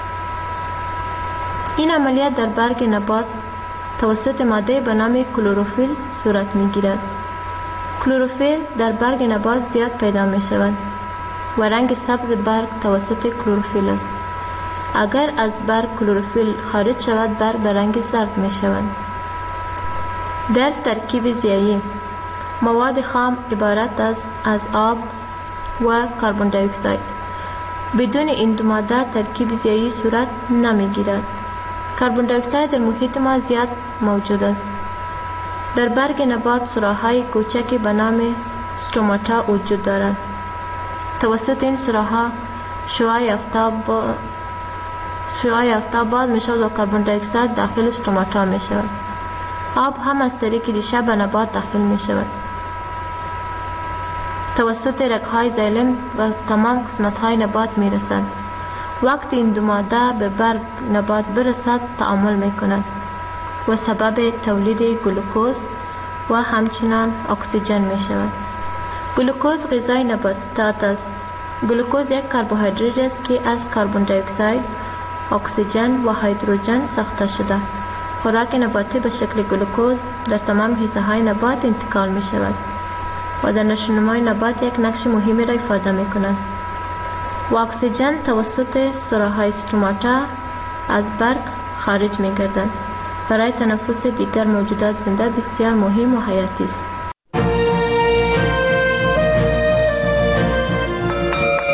این عملیات در برگ نبات توسط ماده به نام کلروفیل صورت می گیرد. کلروفیل در برگ نبات زیاد پیدا می شود و رنگ سبز برگ توسط کلروفیل است. اگر از برگ کلروفیل خارج شود برگ به رنگ زرد می شود. در ترکیب ضیایی مواد خام عبارت از آب و کربن دی اکساید. بدون این دو ماده ترکیب ضیایی صورت نمی گیرد. کربن دی اکساید در محیط ما زیاد موجود است. در برگ نبات سوراخ‌های کوچکی به نام استوماتا وجود دارد. توسط این سوراخ‌ها شعاع آفتاب باز می شود و کربن دی اکساید داخل استوماتا می شود. آب هم از طریق ریشه به نبات داخل می شود. توسط رگ‌های زایلم و تمام قسمت‌های نبات می رسد. وقتی این دو ماده به برگ نبات برسد تعامل می کند و سبب تولید گلوکوز و همچنان اکسیژن می شود. گلوکوز غذای نباتات است. گلوکوز یک کربوهیدرات است که از کربن دی اکساید، اکسیژن و هیدروژن ساخته شده. خوراک نباتی به شکل گلوکوز در تمام حصه های نبات انتقال می شود و در نشوونمای نبات یک نقش مهمی را ایفاده می کند. و اکسیژن توسط سوراخ‌های استوماتا از برگ خارج می گردد. برای تنفس دیگر موجودات زنده بسیار مهم و حیاتی است.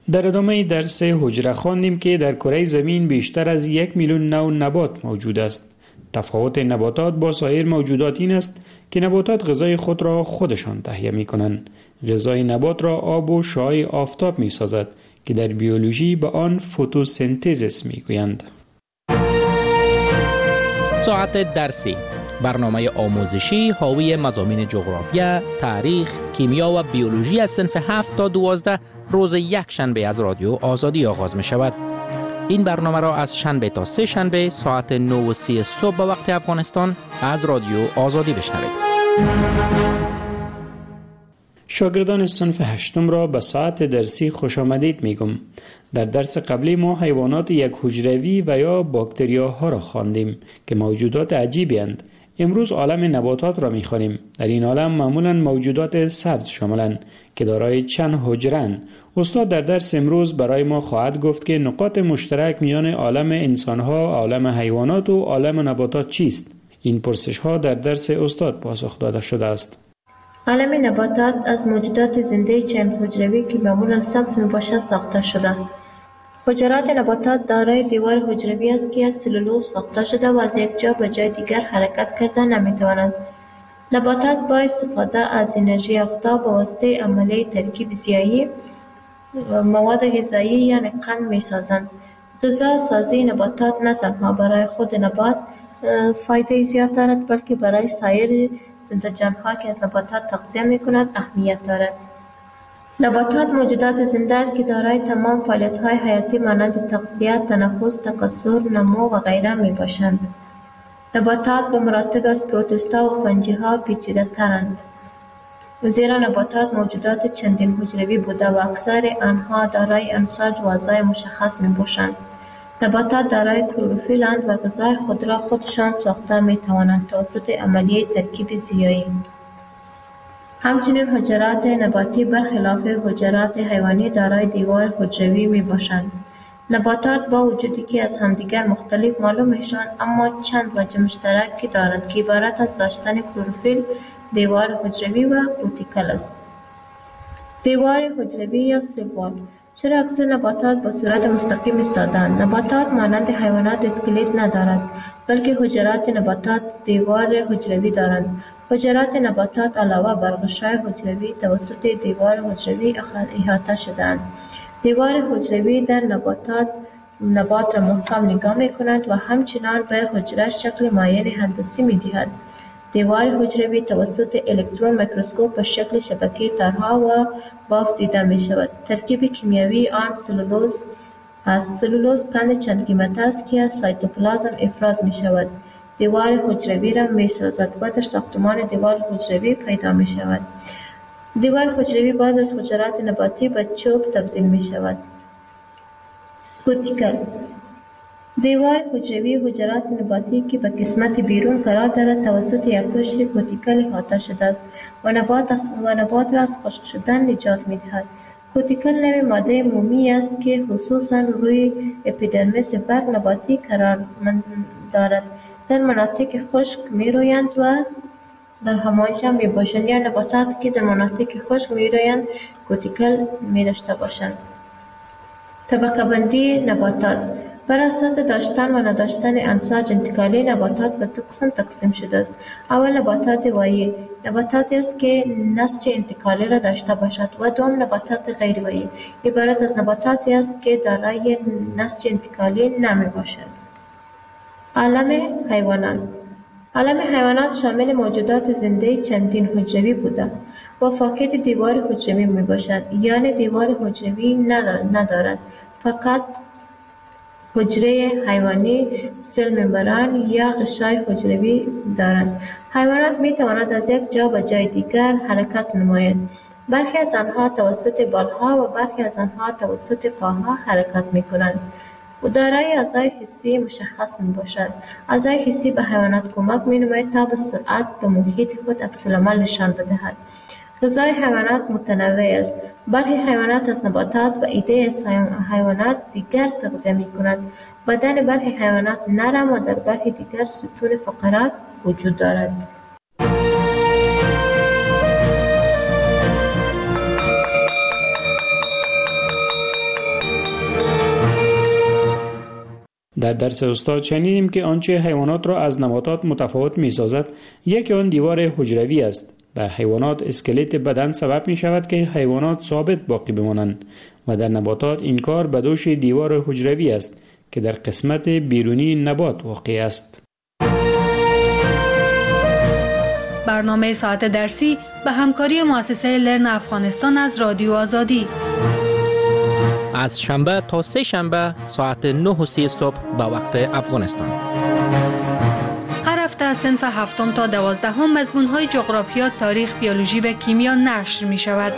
در ادامه درس حجره خواندیم که در کره زمین بیشتر از 1 میلیون نوع نبات موجود است. تفاوت نباتات با سایر موجودات این است که نباتات غذای خود را خودشان تهیه می کنند. غذای نبات را آب و شعاع آفتاب می سازد که در بیولوژی به آن فتوسنتز می گویند. ساعت درسی، برنامه آموزشی حاوی مضامین جغرافیا، تاریخ، کیمیا و بیولوژی از صنف 7 تا 12 روز یک شنبه از رادیو آزادی آغاز می شود. این برنامه را از شنبه تا سه شنبه ساعت 9:30 صبح به وقت افغانستان از رادیو آزادی بشنوید. شاگردان صنف 8 را به ساعت درسی خوش آمدید میگم. در درس قبلی ما حیوانات یک حجروی و یا باکتریاها را خواندیم که موجودات عجیبی اند. امروز عالم نباتات را می‌خوانیم. در این عالم معمولاً موجودات سبز شاملند که دارای چند حجره‌اند. استاد در درس امروز برای ما خواهد گفت که نقاط مشترک میان عالم انسان‌ها، عالم حیوانات و عالم نباتات چیست؟ این پرسش‌ها در درس استاد پاسخ داده شده است. عالم نباتات از موجودات زنده چند حجروی که معمولاً سبز میباشد ساخته شده. حجرات نباتات دارای دیوار حجروی است که از سلولوز ساخته شده و از یک جا به جای دیگر حرکت کرده نمیتوانند. نباتات با استفاده از انرژی آفتاب به واسطه عملیه ترکیب ضیایی مواد غذایی یعنی قند میسازند. غذا سازی نباتات نه تنها برای خود نبات فایده زیاد دارد بلکه برای سایر زنده جانها که از نباتات تغذیه میکند اهمیت دارد. نباتات موجودات زنده که دارای تمام فعالیت‌های حیاتی مانند تغذیه، تنفس، تکثر، نمو و غیره میباشند. نباتات به مراتب از پروتوستا و فنجی‌ها پیچیده‌ترند. زیرا نباتات موجودات چندین حجروی بوده و اکثر آنها دارای انساج و اعضای مشخص میباشند. نباتات دارای کلروفیل‌اند و غذای خود را خودشان ساخته میتوانند توسط عملیه ترکیب ضیایی. همچنین حجرات نباتی برخلاف حجرات حیوانی دارای دیوار حجروی میباشند. نباتات با وجودی که از همدیگر مختلف معلوم میشوند اما چند وجه مشترکی دارند که عبارت از داشتن کلروفیل، دیوار حجروی و کوتیکل است. دیوار حجروی یا سل وال. چرا اکثر نباتات به صورت مستقیم ایستاده‌اند؟ نباتات مانند حیوانات اسکلت ندارد بلکه حجرات نباتات دیوار حجروی دارند. حجرات نباتات علاوه بر غشای حجروی توسط دیوار حجروی احاطه شده‌اند. دیوار حجروی در نبات را محکم نگاه می‌کند و همچنان به حجره شکل معین هندسی می‌دهد. دیوار حجروی توسط الکترون میکروسکوپ به شکل شبکه تارها و بافت دیده می‌شود. ترکیب کیمیایی آن سلولوز است. سلولوز قند چند قیمت است که از سایتوپلازم افراز می‌شود. دیوار حجروی را می‌سازد و در ساختمان دیوار حجروی پیدا می‌شود. دیوار حجروی بعض از حجرات نباتی به چوب تبدیل می‌شود. کوتیکل. دیوار حجروی حجرات نباتی که به قسمت بیرون قرار دارد توسط یک قشر کوتیکل احاطه شده است و نبات را از خشک شدن نجات می‌دهد. کوتیکل نوع ماده مومی است که خصوصاً روی اپیدرمیس برگ نباتی قرار دارد. در مناطق خشک می‌رویند و در همانجا میباشند یا نباتاتی که در مناطق خشک می‌رویند کوتیکل می‌داشته باشند. طبقه بندی نباتات بر اساس داشتن و نداشتن انساج انتقالی نباتات به دو قسم تقسیم شده است. اول نباتات وایی، نباتاتی است که نسج انتقالی را داشته باشد و دوم نباتات غیر وایی، عبارت از نباتاتی است که دارای نسج انتقالی نمی باشد. عالم حیوانات. عالم حیوانات شامل موجودات زنده چندین حجروی بوده و فاقد دیوار حجروی می باشد، یعنی دیوار حجروی ندارد، فقط حجره حیوانی، سل ممبران یا غشای حجروی دارند. حیوانات می توانند از یک جا به جای دیگر حرکت نمایند. برخی از آنها توسط بالها و برخی از آنها توسط پاها حرکت می کنند. و دارای اعضای حسی مشخص می باشد. اعضای حسی به حیوانات کمک می نماید تا به سرعت به محیط خود عکس‌العمل نشان بدهد. غذای حیوانات متنوع است. برخی حیوانات از نباتات و ایده از حیوانات دیگر تغذیه می کنند. بدن برخی حیوانات نرم و در برخی دیگر ستون فقرات وجود دارد. در درس استاد شنیدیم که آنچه حیوانات را از نباتات متفاوت می سازد یکی آن دیوار حجروی است. در حیوانات اسکلت بدن سبب می شود که حیوانات ثابت باقی بمانند و در نباتات این کار به دوش دیوار حجروی است که در قسمت بیرونی نبات واقع است. برنامه ساعت درسی به همکاری مؤسسه لرن افغانستان از رادیو آزادی از شنبه تا سه شنبه ساعت 9:30 صبح به وقت افغانستان. هر هفته از صنف 7 تا 12 مضمون‌های جغرافیا، تاریخ، بیولوژی و کیمیا نشر می شود.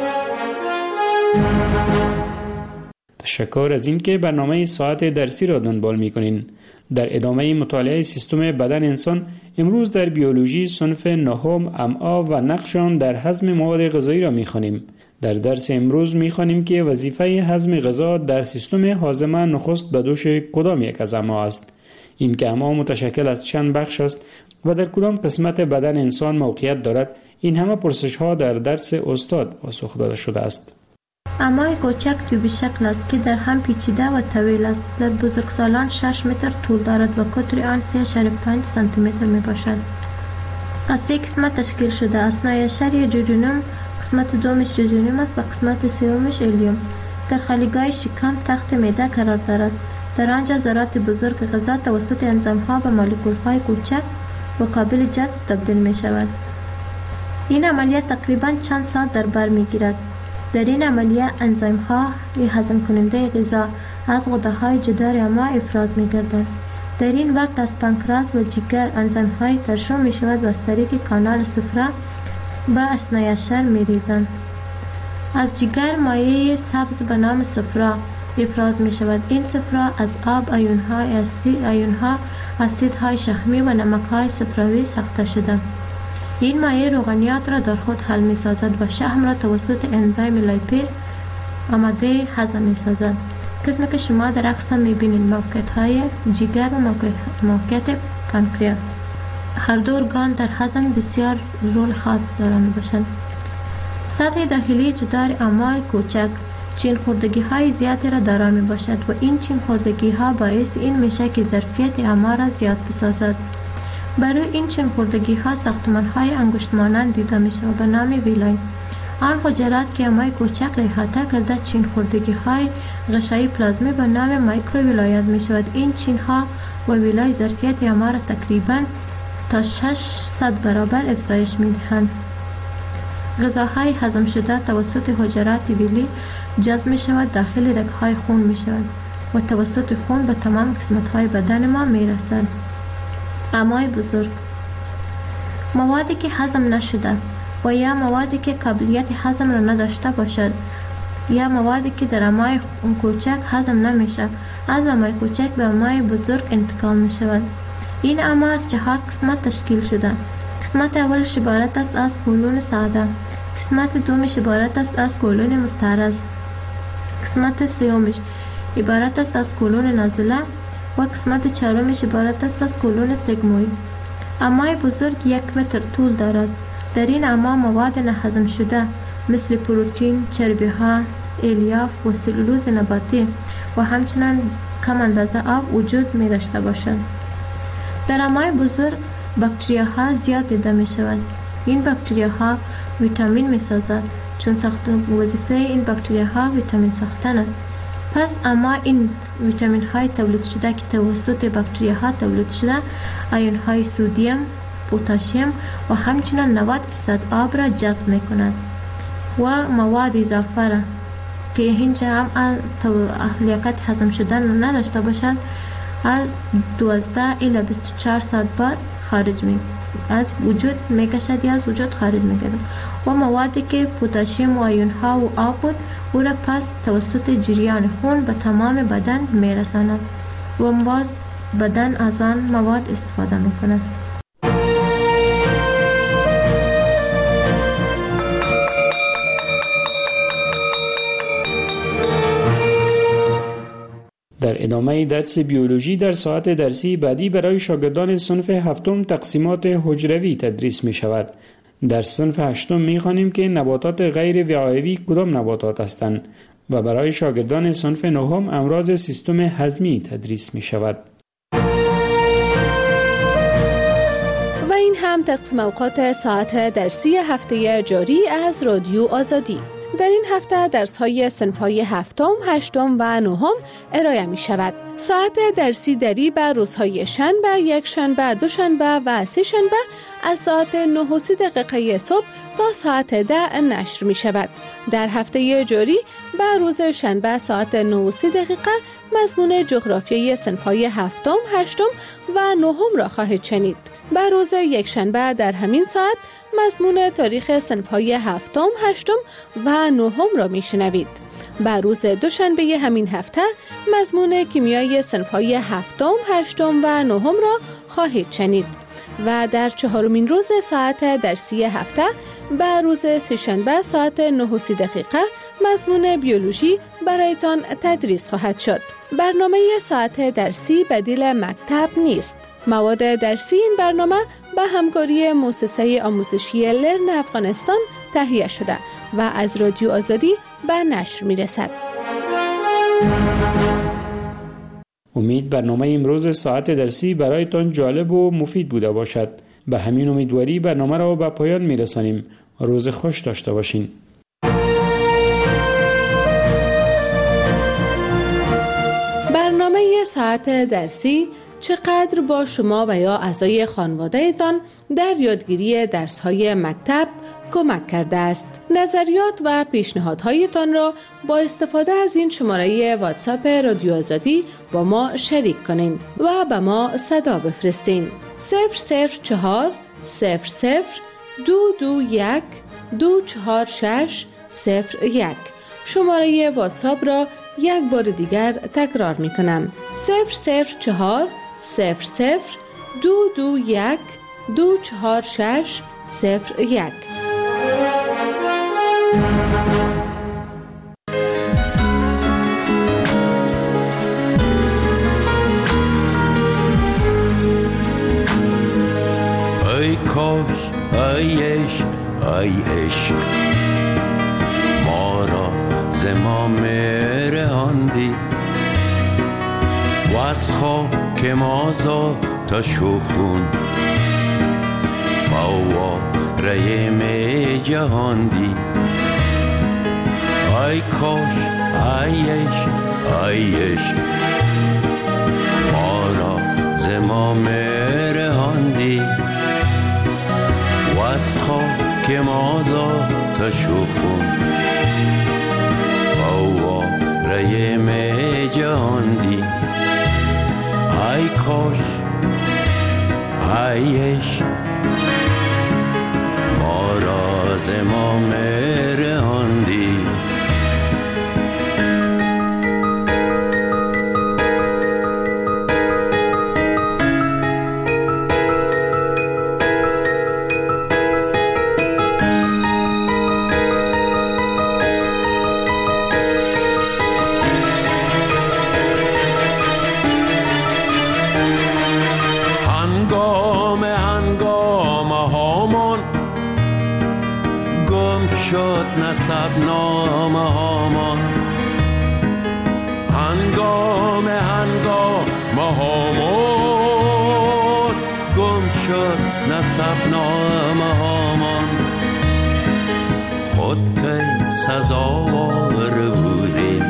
تشکر از اینکه برنامه ساعت درسی را دنبال می‌کنین. در ادامه مطالعه سیستم بدن انسان، امروز در بیولوژی صنف 9 امعا و نقش آن در هضم مواد غذایی را می‌خوانیم. در درس امروز می‌خوانیم که وظیفه هضم غذا در سیستم هاضمه نخست به دوش کدام یک از امعا است. این که امعا متشکل از چند بخش است و در کدام قسمت بدن انسان موقعیت دارد، این همه پرسش‌ها در درس استاد پاسخ داده شده است. امعای کوچک تیوبی شکل است که در هم پیچیده و طویل است. در بزرگسالان 6 متر طول دارد و قطر آن 3.5 سانتی متر می باشد. از 3 قسمت تشکیل شده است. نایشر یا جوجونوم، قسمت دومش جوجونوم است و قسمت سومش الیوم. در خالیگاه شکم تخت معده قرار دارد. در آنجا ذرات بزرگ غذا توسط انزیم‌ها به مولکول‌های کوچک و قابل جذب تبدیل می شود. این عملیات تقریباً چند ساعت در بر می گیرد. در این عملیه انزیم‌ها هضم کننده غذا از غده‌های جدار امعا افراز می‌گردند. در این وقت از پانکراس و جگر انزیم‌های ترشح می‌شود و از طریق کانال صفرا به اسنایشر می‌ریزند. از جگر مایع سبز به نام صفرا افراز می‌شود. این صفرا از آب، آیون‌ها، اسیدهای شحمی و نمک‌های صفراوی ساخته شده. این مایع روغنیات را در خود حل می سازد و شحم را توسط انزیم لایپیز آماده هضم می سازد. قسمی که شما در عکس می بینید موقعیت های جگر و موقعیت پانکریاس. هر دو ارگان در هضم بسیار رول خاص دارند می باشند. سطح داخلی جدار امعای کوچک چین خوردگی های زیادی را دارا می باشد و این چین خوردگی ها باعث این میشه که ظرفیت امعا را زیاد بسازد. برای این چین خوردگی ها ساختمان های انگشت مانند دیده می شود به نام ویلای. آن حجرات که امعای کوچک را احاطه کرده چین خوردگی های غشایی پلازمی به نام مایکرو ویلایت می شود. این چین ها و ویلای ظرفیت امعا را تقریبا تا 600 برابر افزایش می دهند. غذاهای هضم شده توسط حجرات ویلی جذب می شود داخل رگ‌های خون می شود و توسط خون به تمام قسمت های بدن ما می رسد. امعای بزرگ، موادی که هضم نشده و یا موادی که قابلیت هضم را نداشته باشد یا موادی که در امعای کوچک هضم نمیشه از امعای کوچک به امعای بزرگ انتقال می شود. این امعا از 4 قسمت تشکیل شده. قسمت اولش عبارت است از کولون ساده، قسمت دومش عبارت است از کولون مستعرض، قسمت سومش عبارت است از کولون نازله و قسمت چهارمش عبارت است از کولون سگموید. امعای بزرگ 1 متر طول دارد. در این امعا مواد نهضم شده مثل پروتئین، چربی‌ها، الیاف و سلولوز نباتی و همچنین کم اندازه آب وجود می داشته باشد. در امعای بزرگ باکتریاها زیاد دیده می شود. این باکتریاها ویتامین می سازد چون وظیفه این باکتریاها ویتامین ساختن است. پس اما این ویتامین های تولید شده که توسط باکتریاها تولید شده آیون های سودیم، پتاسیم و همچنین 90% آب را جذب می کند و مواد اضافه را که اینجا هم لیاقت هضم شدن نداشته باشد از 12 الی 24 ساعت بعد خارج می از وجود می کشد یا از وجود خارج می گردد و موادی که پتاسیم و آیون ها و آب بود او را پس توسط جریان خون به تمام بدن می رساند و باز بدن از آن مواد استفاده می کند. در ادامه درس بیولوژی در ساعت درسی بعدی برای شاگردان صنف 7 تقسیمات حجروی تدریس می شود. در صنف 8 می خوانیم که نباتات غیر وعایوی کدام نباتات هستند و برای شاگردان صنف 9 امراض سیستم هضمی تدریس می شود. میکنم تقسیم اوقات ساعت درسی هفته جاری از رادیو آزادی. در این هفته درس‌های صنف‌های هفتم، هشتم و نهم ارائه می شود. ساعت درسی دری به روزهای شنبه، یک شنبه، دوشنبه و سه شنبه از ساعت 9:30 صبح تا ساعت 10 نشر می شود. در هفته جاری به روز شنبه ساعت 9:30 مضمون جغرافیای صنف‌های هفتم، هشتم و نهم را خواهید شنید. به روز یک شنبه در همین ساعت مضمون تاریخ صنف‌های هفتم، هشتم و نهم را میشنوید. به روز دوشنبه همین هفته مضمون کیمیای صنف‌های هفتم، هشتم و نهم را خواهید شنید. و در چهارمین روز ساعت درسی هفته به روز سه‌شنبه ساعت 9:30 مضمون بیولوژی برایتان تدریس خواهد شد. برنامه ساعت درسی بدیل مکتب نیست. مواد درسی این برنامه به همکاری مؤسسه آموزشی لرن افغانستان تهیه شده و از رادیو آزادی به نشر می رسد. امید برنامه امروز ساعت درسی برایتان جالب و مفید بوده باشد. به همین امیدواری برنامه را به پایان می رسانیم. روز خوش داشته باشین. برنامه ساعت درسی چقدر با شما و یا اعضای خانواده‌تان در یادگیری درس‌های مکتب کمک کرده است. نظریات و پیشنهادهایتان را با استفاده از این شماره واتساپ رادیو آزادی با ما شریک کنین و به ما صدا بفرستین. 004 00 221 246 01. شماره واتساپ را یک بار دیگر تکرار می کنم. 004 00 221 246 01. ای کاش ای عشق ای عشق ما را ز ما مرهاندی و از خاک ما تا شخون فواره می جهاندی. ای کاش ای عشق ای عشق ما را ز ما مرهاندی و از خاک ما تا شخون فواره می جهاندی. ای کاش ای عشق ما را ز ما مرهاندی. شد نسب نامه هامان هنگام هامان گم شد نسب نامه هامان. خود که سزاوار بودیم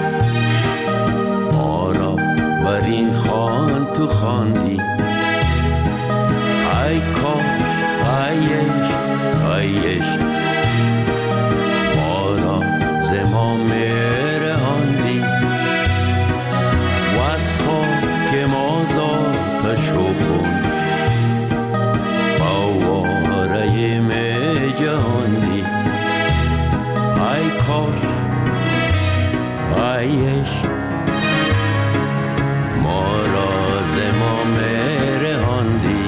ما را بر این خوان تو خواندی. ای کاش ای عشق ای عشق ز ما مرهاندی و از خاک ما تا شخون فواره می جهاندی. ای کاش ای عشق ما را ز ما مرهاندی.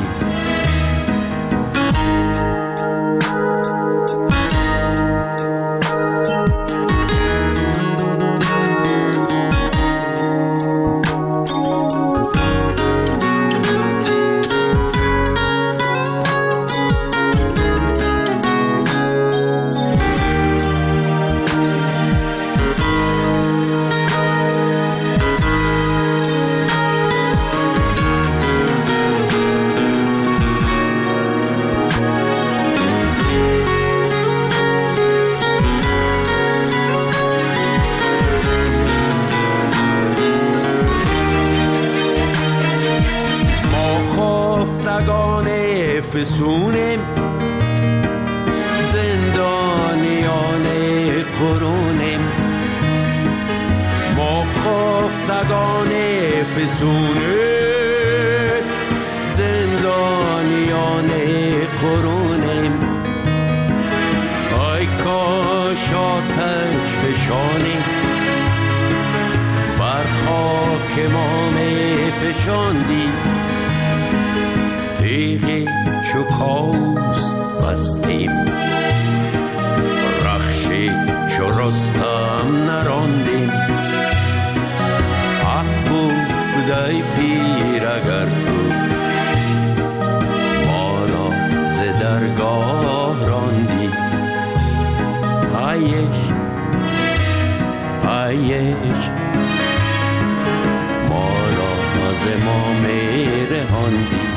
فسونیم، زندانیان قرونیم، ما خفتگان فسونیم، زندانیان قرونیم. ای کاش آتش فشانی بر خاک ما می فشاندی، تیغ چو کاوس بستیم، رخشی چو رستم نراندیم. حق بود ای پیر اگر تو ما را ز درگاه راندی. عشق عشق ما را ز ما می رهاندی.